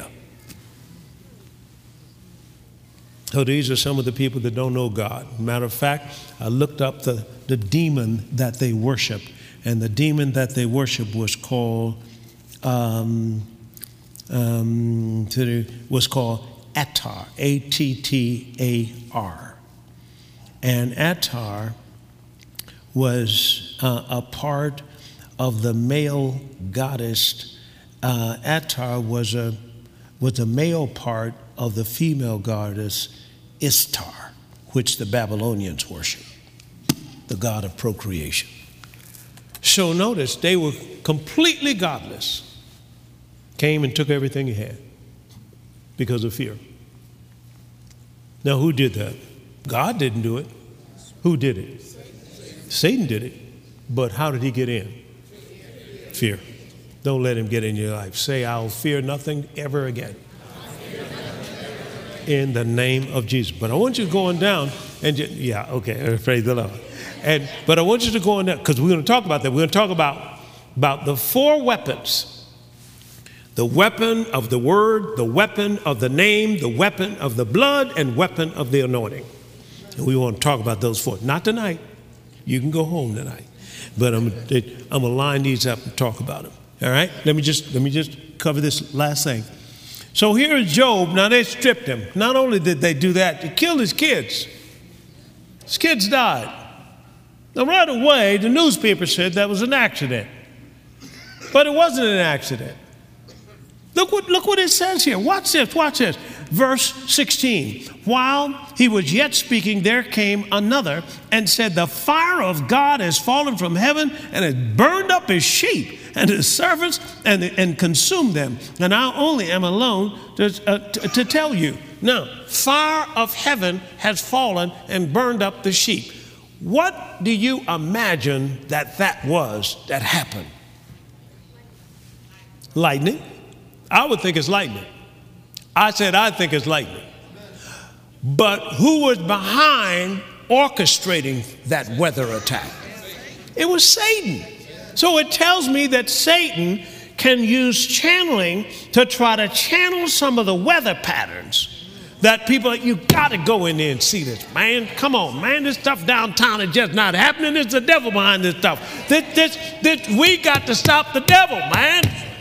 So these are some of the people that don't know God. Matter of fact, I looked up the, the demon that they worshiped. And the demon that they worship was called um, um, to the, was called Attar, A T T A R. And Attar was uh, a part of the male goddess. Uh, Attar was a, was a male part of the female goddess Ishtar, which the Babylonians worship, the god of procreation. So notice they were completely godless. Came and took everything he had because of fear. Now, who did that? God didn't do it. Who did it? Satan did it. But how did he get in? Fear. Don't let him get in your life. Say, I'll fear nothing ever again. In the name of Jesus. But I want you to go on down and just, yeah, okay, praise the Lord. And but I want you to go on down because we're going to talk about that. We're going to talk about, about the four weapons. The weapon of the word, the weapon of the name, the weapon of the blood, and weapon of the anointing. And we want to talk about those four. Not tonight. You can go home tonight. But I'm, I'm going to line these up and talk about them. All right? Let me just let me just cover this last thing. So here is Job. Now they stripped him. Not only did they do that, they killed his kids. His kids died. Now right away, the newspaper said that was an accident. But it wasn't an accident. Look what, look what it says here. Watch this, watch this. Verse sixteen. While he was yet speaking, there came another and said, the fire of God has fallen from heaven and has burned up his sheep and his servants and, and consumed them. And I only am alone to, uh, to, to tell you. Now, fire of heaven has fallen and burned up the sheep. What do you imagine that that was that happened? Lightning? I would think it's lightning. I said I think it's lightning. But who was behind orchestrating that weather attack? It was Satan. So it tells me that Satan can use channeling to try to channel some of the weather patterns that people, you got to go in there and see this, man. Come on, man. This stuff downtown is just not happening. It's the devil behind this stuff. This, this, this, we got to stop the devil, man.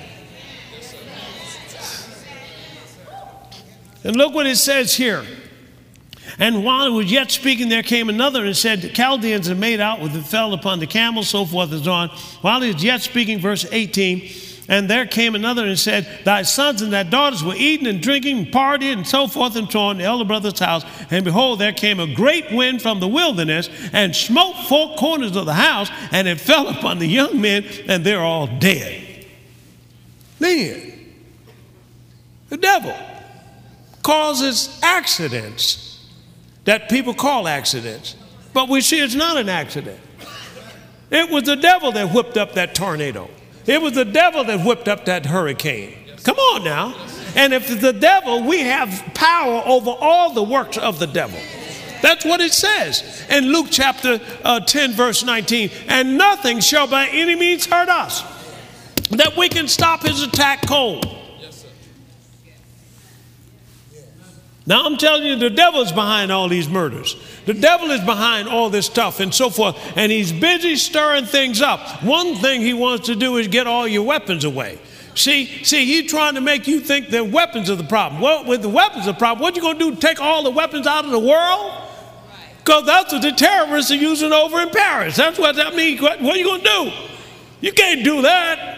And look what it says here. And while he was yet speaking, there came another and said, the Chaldeans had made out with it, fell upon the camels, so forth and so on. While he was yet speaking, verse eighteen, and there came another and said, thy sons and thy daughters were eating and drinking and partying and so forth and so on in the elder brother's house. And behold, there came a great wind from the wilderness and smote four corners of the house, and it fell upon the young men, and they're all dead. Man, the devil causes accidents that people call accidents. But we see it's not an accident. It was the devil that whipped up that tornado. It was the devil that whipped up that hurricane. Come on now. And if it's the devil, we have power over all the works of the devil. That's what it says in Luke chapter uh, ten, verse nineteen. And nothing shall by any means hurt us, that we can stop his attack cold. Now I'm telling you, the devil is behind all these murders. The devil is behind all this stuff and so forth. And he's busy stirring things up. One thing he wants to do is get all your weapons away. See, see, he's trying to make you think that weapons are the problem. Well, with the weapons are the problem, what you going to do, take all the weapons out of the world? Because that's what the terrorists are using over in Paris. That's what that means. What, what are you going to do? You can't do that.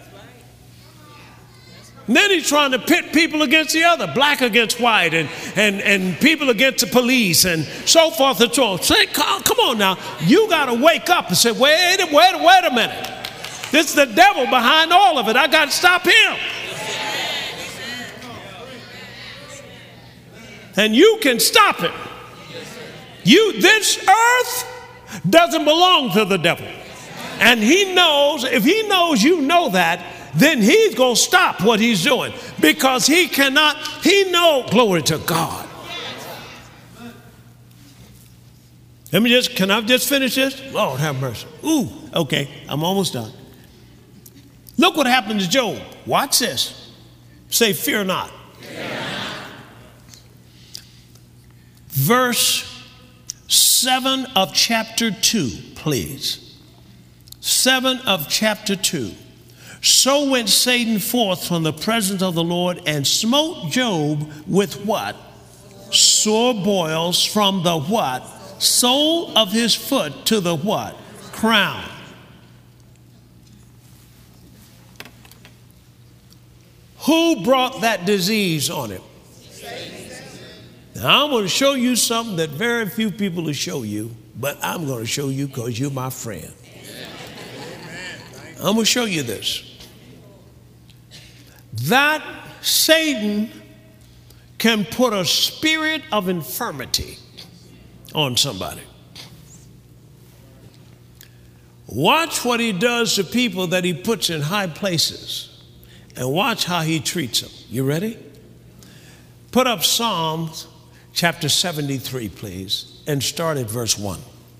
And then he's trying to pit people against the other, black against white, and, and, and people against the police, and so forth and so on. Say, come on now, you got to wake up and say, wait, wait, wait a minute. This is the devil behind all of it. I got to stop him. And you can stop it. You, this earth doesn't belong to the devil. And he knows, if he knows you know that, then he's going to stop what he's doing, because he cannot, he knows, glory to God. Let me just, can I just finish this? Lord have mercy. Ooh, okay, I'm almost done. Look what happened to Job. Watch this. Say, fear not. Fear not. Verse seven of chapter two, please. seven of chapter two. So went Satan forth from the presence of the Lord and smote Job with what? Sore boils from the what? Sole of his foot to the what? Crown. Who brought that disease on him? Now, I'm going to show you something that very few people will show you, but I'm going to show you because you're my friend. I'm going to show you this. That Satan can put a spirit of infirmity on somebody. Watch what he does to people that he puts in high places, and watch how he treats them. You ready? Put up Psalms chapter seventy-three, please, and start at verse one.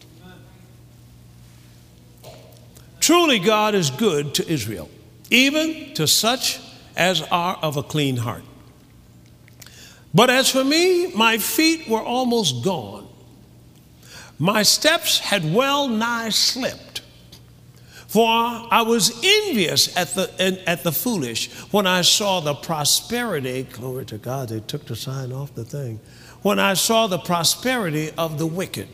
Truly God is good to Israel, even to such as are of a clean heart. But as for me, my feet were almost gone. My steps had well nigh slipped. For I was envious at the, at the foolish when I saw the prosperity, glory to God, they took the sign off the thing, when I saw the prosperity of the wicked.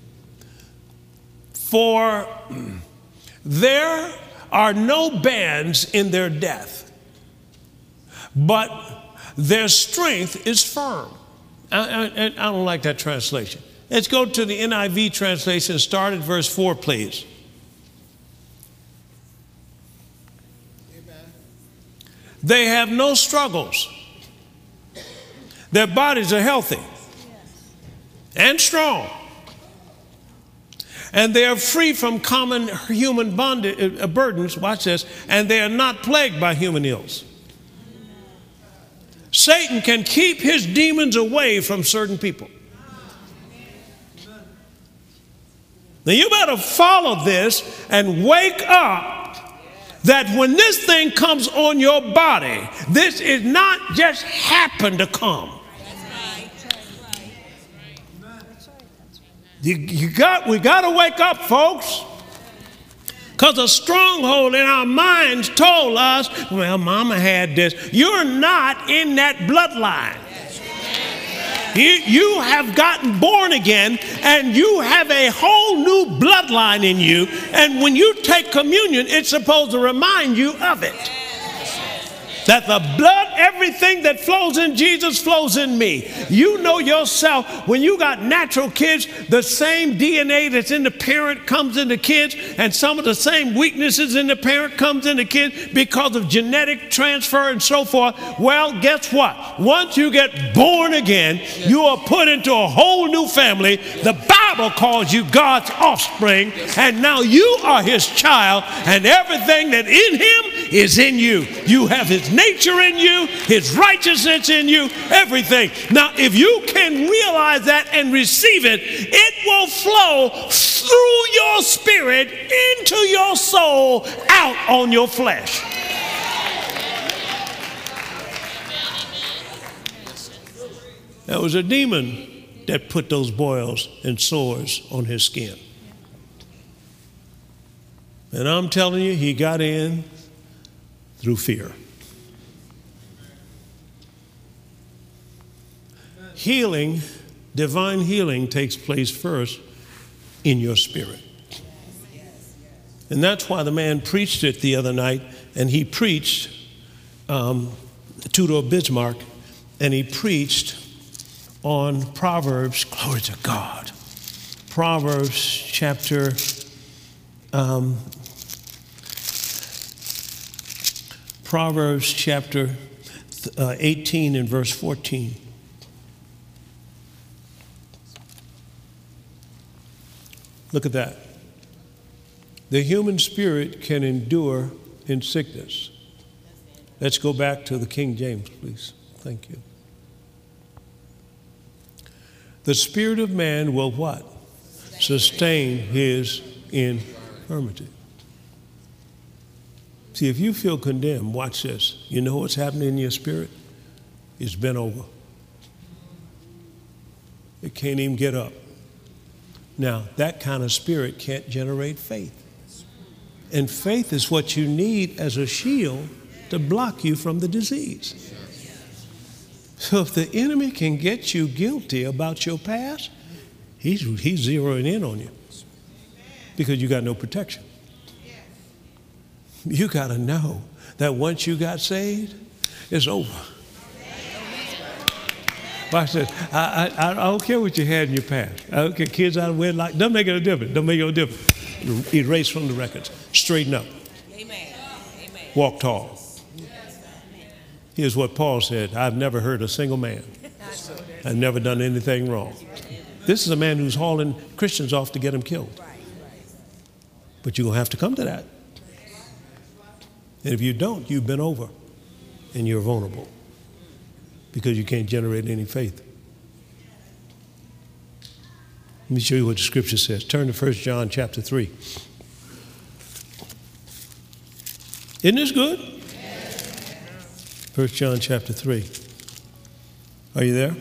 For there are no bands in their death, but their strength is firm. I, I, I don't like that translation. Let's go to the N I V translation. Start at verse four, please. Amen. They have no struggles. Their bodies are healthy and strong. And they are free from common human bondage, uh, burdens, watch this, and they are not plagued by human ills. Satan can keep his demons away from certain people. Now you better follow this and wake up that when this thing comes on your body, this is not just happen to come. You, you got, we got to wake up, folks. Because a stronghold in our minds told us, well, mama had this. You're not in that bloodline. You, you have gotten born again, and you have a whole new bloodline in you. And when you take communion, it's supposed to remind you of it. That the blood, everything that flows in Jesus flows in me. You know yourself, when you got natural kids, the same D N A that's in the parent comes in the kids, and some of the same weaknesses in the parent comes in the kids because of genetic transfer and so forth. Well, guess what? Once you get born again, you are put into a whole new family. The Bible calls you God's offspring, and now you are his child, and everything that in him is in you. You have his nature in you, his righteousness in you, everything. Now, if you can realize that and receive it, it will flow through your spirit into your soul, out on your flesh. There was a demon that put those boils and sores on his skin. And I'm telling you, he got in through fear. Healing, divine healing takes place first in your spirit. And that's why the man preached it the other night, and he preached, um, Tudor Bismarck, and he preached on Proverbs, glory to God, Proverbs chapter um, Proverbs chapter uh, eighteen and verse fourteen. Look at that. The human spirit can endure in sickness. Let's go back to the King James, please. Thank you. The spirit of man will what? Sustain his infirmity. See, if you feel condemned, watch this. You know what's happening in your spirit? It's bent over. It can't even get up. Now, that kind of spirit can't generate faith. And faith is what you need as a shield to block you from the disease. So if the enemy can get you guilty about your past, he's, he's zeroing in on you because you got no protection. You got to know that once you got saved, it's over. Watch this. I, I, I don't care what you had in your past. I don't care, kids out of wedlock. Don't make it a difference. Don't make it a difference. Erase from the records. Straighten up. Amen. Walk tall. Here's what Paul said. I've never hurt a single man. I've never done anything wrong. This is a man who's hauling Christians off to get them killed. But you're going to have to come to that. And if you don't, you've been over and you're vulnerable because you can't generate any faith. Let me show you what the scripture says. Turn to First John chapter three. Isn't this good? First John chapter three. Are you there?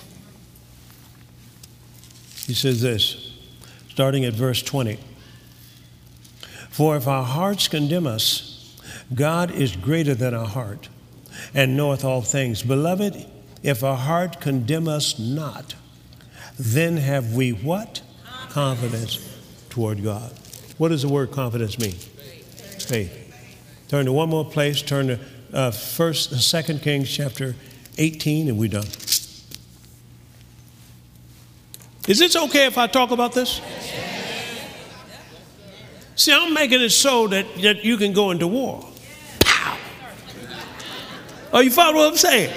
He says this, starting at verse twenty. For if our hearts condemn us, God is greater than our heart, and knoweth all things. Beloved, if our heart condemn us not, then have we what? Confidence toward God. What does the word confidence mean? Faith. Turn to one more place. Turn to uh, First, Second Kings chapter eighteen, and we're done. Is this okay if I talk about this? See, I'm making it so that, that you can go into war. Pow! Oh, you follow what I'm saying?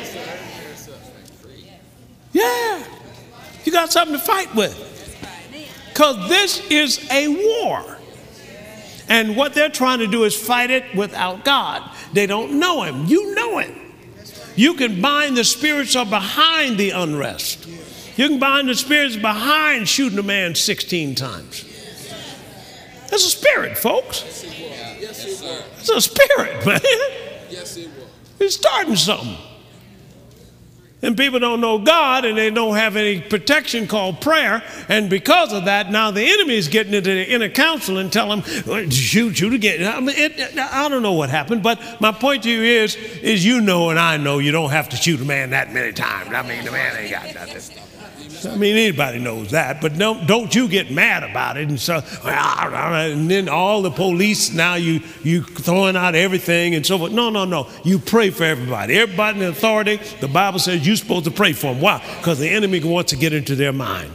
Yeah. You got something to fight with. Because this is a war. And what they're trying to do is fight it without God. They don't know him. You know him. You can bind the spirits are behind the unrest. You can bind the spirits behind shooting a man sixteen times. That's a spirit, folks. It's a spirit, man. It's starting something. And people don't know God, and they don't have any protection called prayer. And because of that, now the enemy is getting into the inner council and tell them, shoot, shoot again. I mean, it, I don't know what happened, but my point to you is, is you know and I know you don't have to shoot a man that many times. I mean, the man ain't got nothing. I mean, anybody knows that, but don't, don't you get mad about it. And so, and then all the police, now you, you throwing out everything and so forth. No, no, no. You pray for everybody. Everybody in authority, the Bible says you're supposed to pray for them. Why? Because the enemy wants to get into their mind.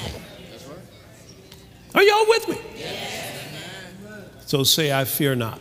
Are y'all with me? So say, I fear not.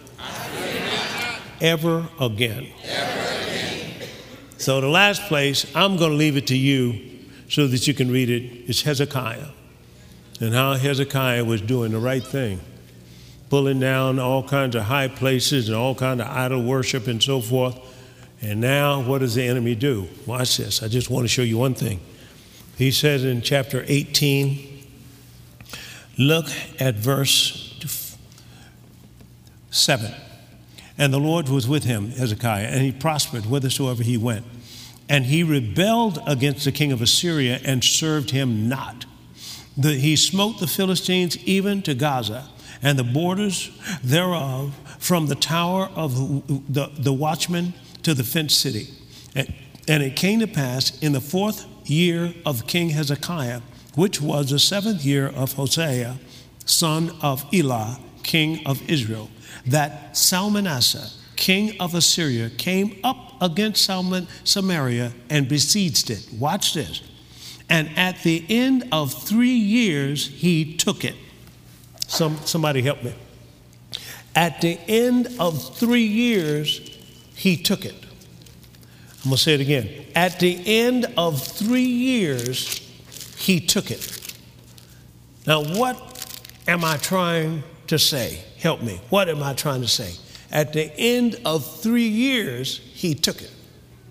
Ever again. So the last place, I'm going to leave it to you so that you can read it. It's Hezekiah, and how Hezekiah was doing the right thing, pulling down all kinds of high places and all kinds of idol worship and so forth. And now what does the enemy do? Watch this. I just want to show you one thing. He says in chapter eighteen, look at verse seven. And the Lord was with him, Hezekiah, and he prospered whithersoever he went. And he rebelled against the king of Assyria and served him not. The, he smote the Philistines even to Gaza and the borders thereof, from the tower of the, the watchman to the fenced city. And, and it came to pass in the fourth year of King Hezekiah, which was the seventh year of Hosea, son of Elah, king of Israel, that Salmanasseh, king of Assyria, came up against Salman, Samaria and besieged it. Watch this. And at the end of three years, he took it. Some, somebody help me. At the end of three years, he took it. I'm going to say it again. At the end of three years, he took it. Now, what am I trying to say? Help me. What am I trying to say? At the end of three years, he took it.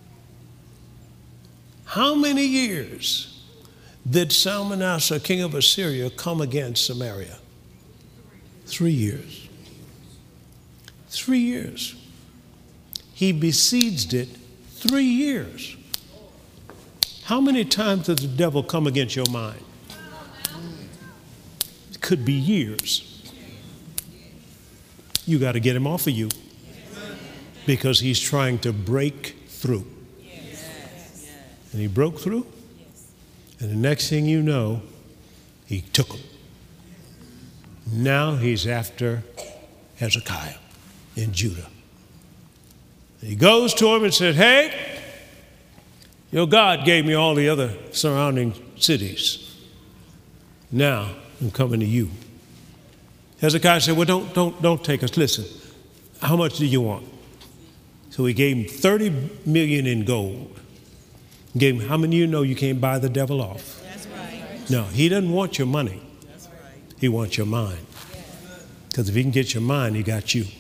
How many years did Salmanasseh, king of Assyria, come against Samaria? Three years. Three years. He besieged it three years. How many times does the devil come against your mind? It could be years. you got to get him off of you, because he's trying to break through. And he broke through, and the next thing you know, he took him. Now he's after Hezekiah in Judah. He goes to him and said, hey, your God gave me all the other surrounding cities. Now I'm coming to you. Hezekiah said, well, don't, don't, don't take us. Listen, how much do you want? So he gave him thirty million in gold. He gave him, how many of you know you can't buy the devil off? That's right. No, he doesn't want your money. That's right. He wants your mind. Because if he can get your mind, he got you.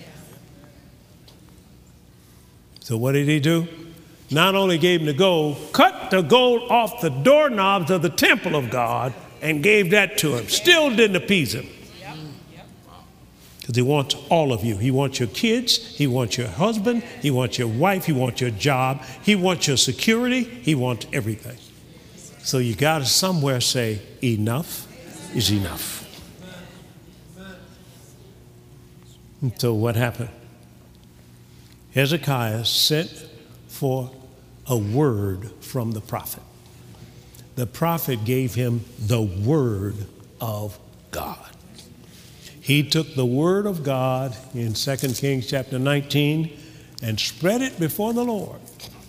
So what did he do? Not only gave him the gold, cut the gold off the doorknobs of the temple of God and gave that to him. Still didn't appease him. Because he wants all of you. He wants your kids. He wants your husband. He wants your wife. He wants your job. He wants your security. He wants everything. So you got to somewhere say, enough is enough. And so what happened? Hezekiah sent for a word from the prophet. The prophet gave him the word of God. He took the word of God in Second Kings chapter nineteen and spread it before the Lord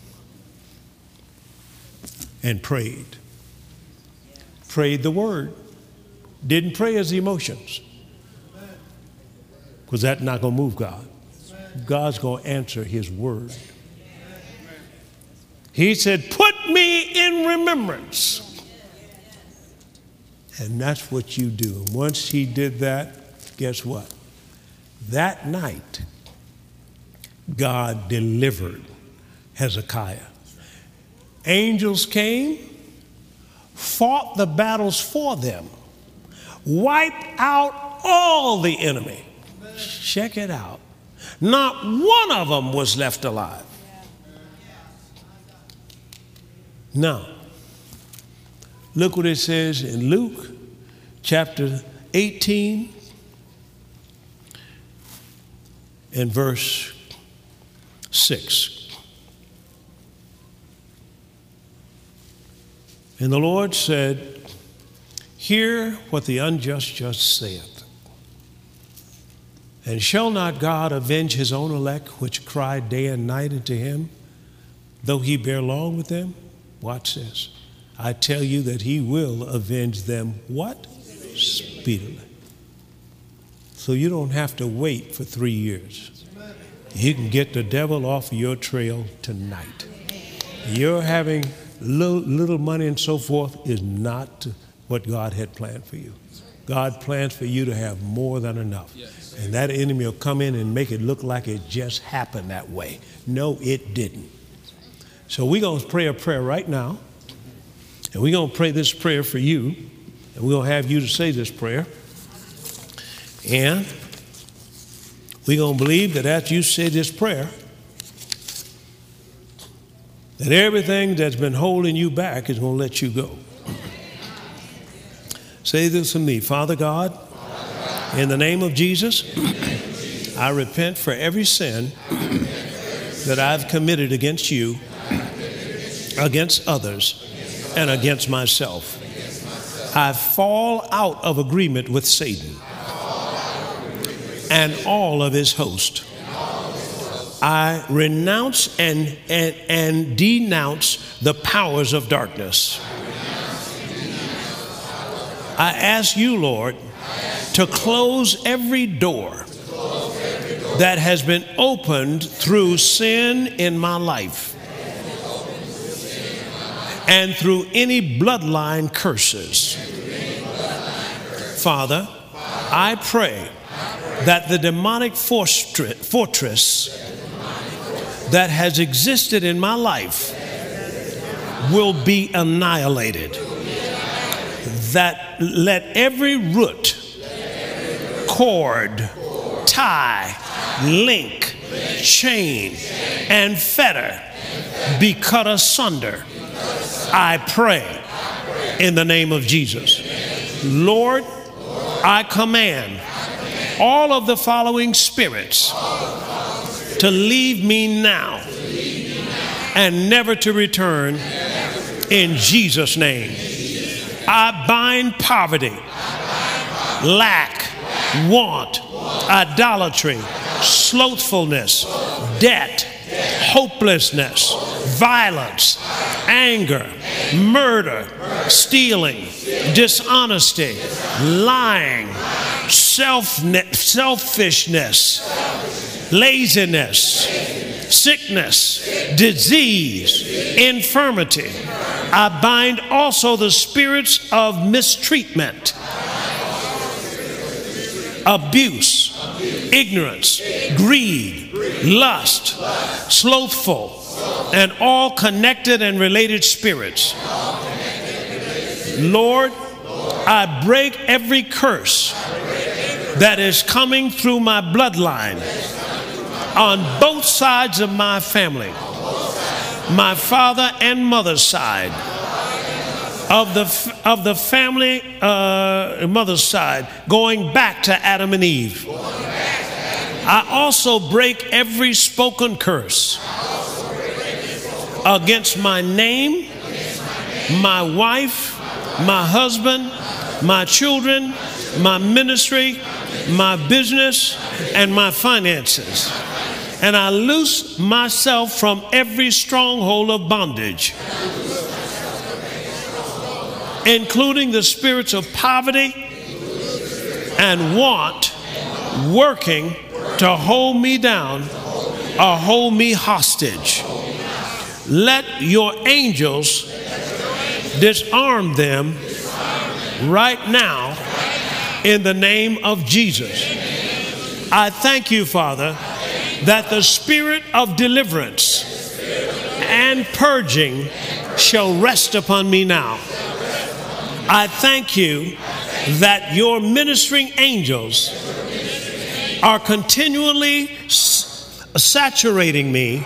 and prayed. Prayed the word. Didn't pray his emotions, because that's not going to move God. God's going to answer his word. He said, put me in remembrance. And that's what you do. Once he did that, guess what? That night, God delivered Hezekiah. Angels came, fought the battles for them, wiped out all the enemy. Check it out. Not one of them was left alive. Now, look what it says in Luke chapter eighteen and verse six. And the Lord said, hear what the unjust judge saith. And shall not God avenge his own elect, which cry day and night unto him, though he bear long with them? Watch this. I tell you that he will avenge them what? Speedily. So you don't have to wait for three years. You can get the devil off of your trail tonight. You're having little, little money and so forth is not what God had planned for you. God plans for you to have more than enough. Yes. And that enemy will come in and make it look like it just happened that way. No, it didn't. So we're going to pray a prayer right now. And we're going to pray this prayer for you. And we're going to have you to say this prayer. And we're going to believe that after you say this prayer, that everything that's been holding you back is going to let you go. Say this to me. Father God, in the name of Jesus, I repent for every sin that I've committed against you, against others, and against myself. I fall out of agreement with Satan and all of his host. I renounce and, and, and denounce the powers of darkness. I ask you, Lord, to close every door that has been opened through sin in my life and through any bloodline curses. Father, I pray that the demonic fortress that has existed in my life will be annihilated. That let every root, cord, tie, link, chain, and fetter be cut asunder. I pray in the name of Jesus. Lord, I command all of the following spirits to leave me now and never to return in Jesus' name. I bind poverty, lack, want, idolatry, slothfulness, debt, hopelessness, violence, anger, murder, stealing, dishonesty, lying, self selfishness, laziness, sickness, disease, infirmity. I bind also the spirits of mistreatment, abuse, ignorance, greed, lust, slothful, and all connected and related spirits. Lord, I break every curse that is coming through my bloodline on both sides of my family, my father and mother's side, of the of the family, uh, mother's side, going back to Adam and Eve. I also break every spoken curse against my name, my wife, my husband, my children, my ministry, my business, and my finances. And I loose myself from every stronghold of bondage, including the spirits of poverty and want working to hold me down or hold me hostage. Let your angels disarm them right now in the name of Jesus. I thank you, Father, that the spirit of deliverance and purging shall rest upon me now. I thank you that your ministering angels are continually s- saturating me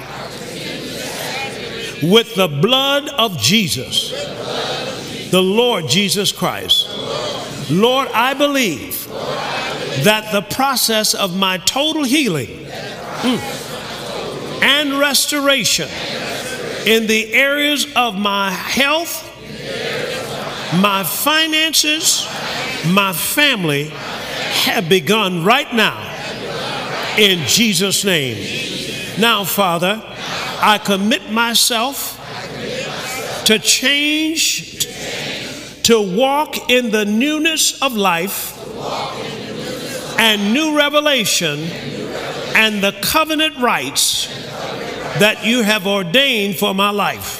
with the blood of Jesus, the Lord Jesus Christ. Lord, I believe that the process of my total healing mm, and restoration in the areas of my health, my finances, my family have begun right now in Jesus' name. Now, Father, I commit myself to change, to walk in the newness of life and new revelation and the covenant rights that you have ordained for my life.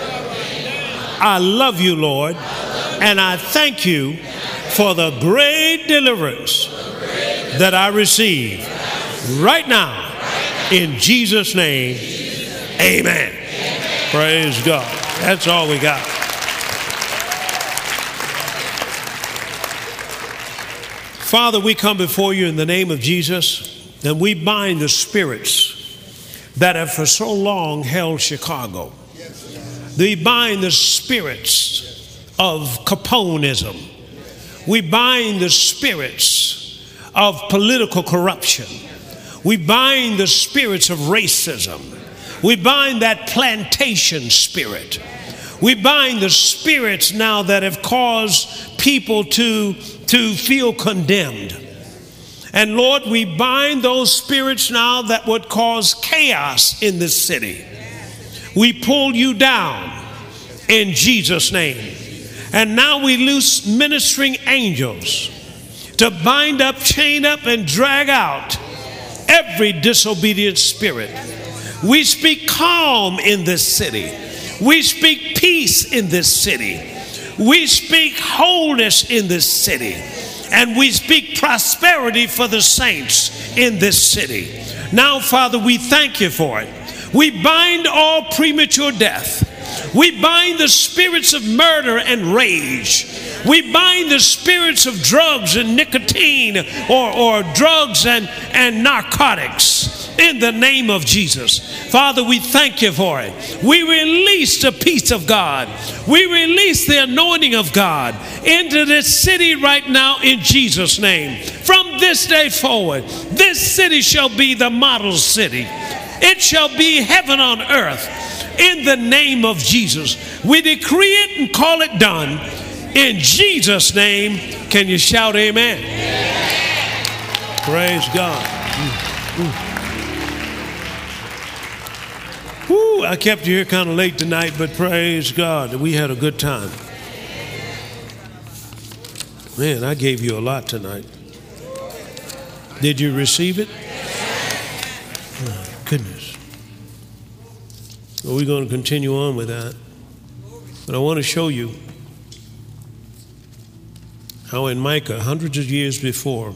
I love you, Lord, and I thank you for the great deliverance that I receive right now in Jesus' name. Amen. Praise God. That's all we got. Father, we come before you in the name of Jesus, and we bind the spirits that have for so long held Chicago. We bind the spirits of Caponeism. We bind the spirits of political corruption. We bind the spirits of racism. We bind that plantation spirit. We bind the spirits now that have caused people to, to feel condemned. And Lord, we bind those spirits now that would cause chaos in this city. We pull you down in Jesus' name. And now we loose ministering angels to bind up, chain up, and drag out every disobedient spirit. We speak calm in this city. We speak peace in this city. We speak wholeness in this city. And we speak prosperity for the saints in this city. Now, Father, we thank you for it. We bind all premature death. We bind the spirits of murder and rage. We bind the spirits of drugs and nicotine or, or drugs and, and narcotics in the name of Jesus. Father, we thank you for it. We release the peace of God. We release the anointing of God into this city right now in Jesus' name. From From this day forward, this city shall be the model city. It shall be heaven on earth. In the name of Jesus, we decree it and call it done. In Jesus' name, can you shout amen? Amen. Praise God. Mm, mm. Woo, I kept you here kind of late tonight, but praise God, we had a good time. Man, I gave you a lot tonight. Did you receive it? Oh, goodness. Well, we're going to continue on with that. But I want to show you how in Micah, hundreds of years before,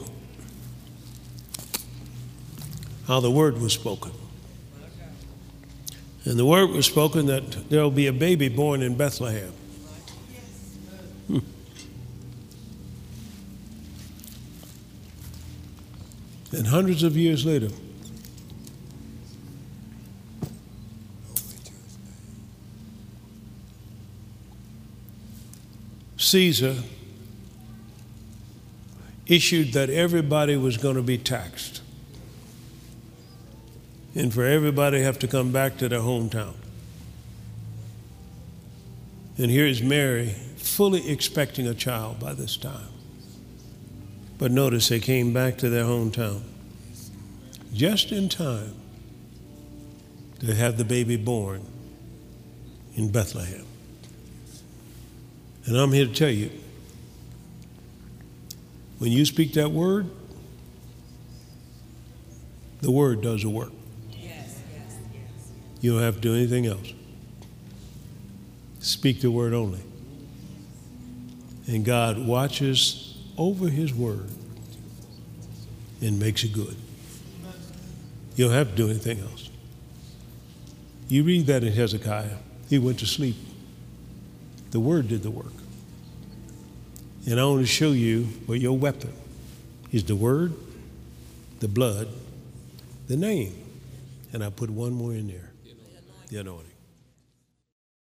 how the word was spoken. And the word was spoken that there will be a baby born in Bethlehem. Hmm. And hundreds of years later, Caesar issued that everybody was going to be taxed, and for everybody to have to come back to their hometown. And here is Mary, fully expecting a child by this time. But notice they came back to their hometown just in time to have the baby born in Bethlehem. And I'm here to tell you, when you speak that word, the word does the work. Yes, yes, yes. You don't have to do anything else. Speak the word only. And God watches over his word and makes it good. You don't have to do anything else. You read that in Hezekiah. He went to sleep. The word did the work. And I want to show you what your weapon is: the word, the blood, the name. And I put one more in there, the anointing.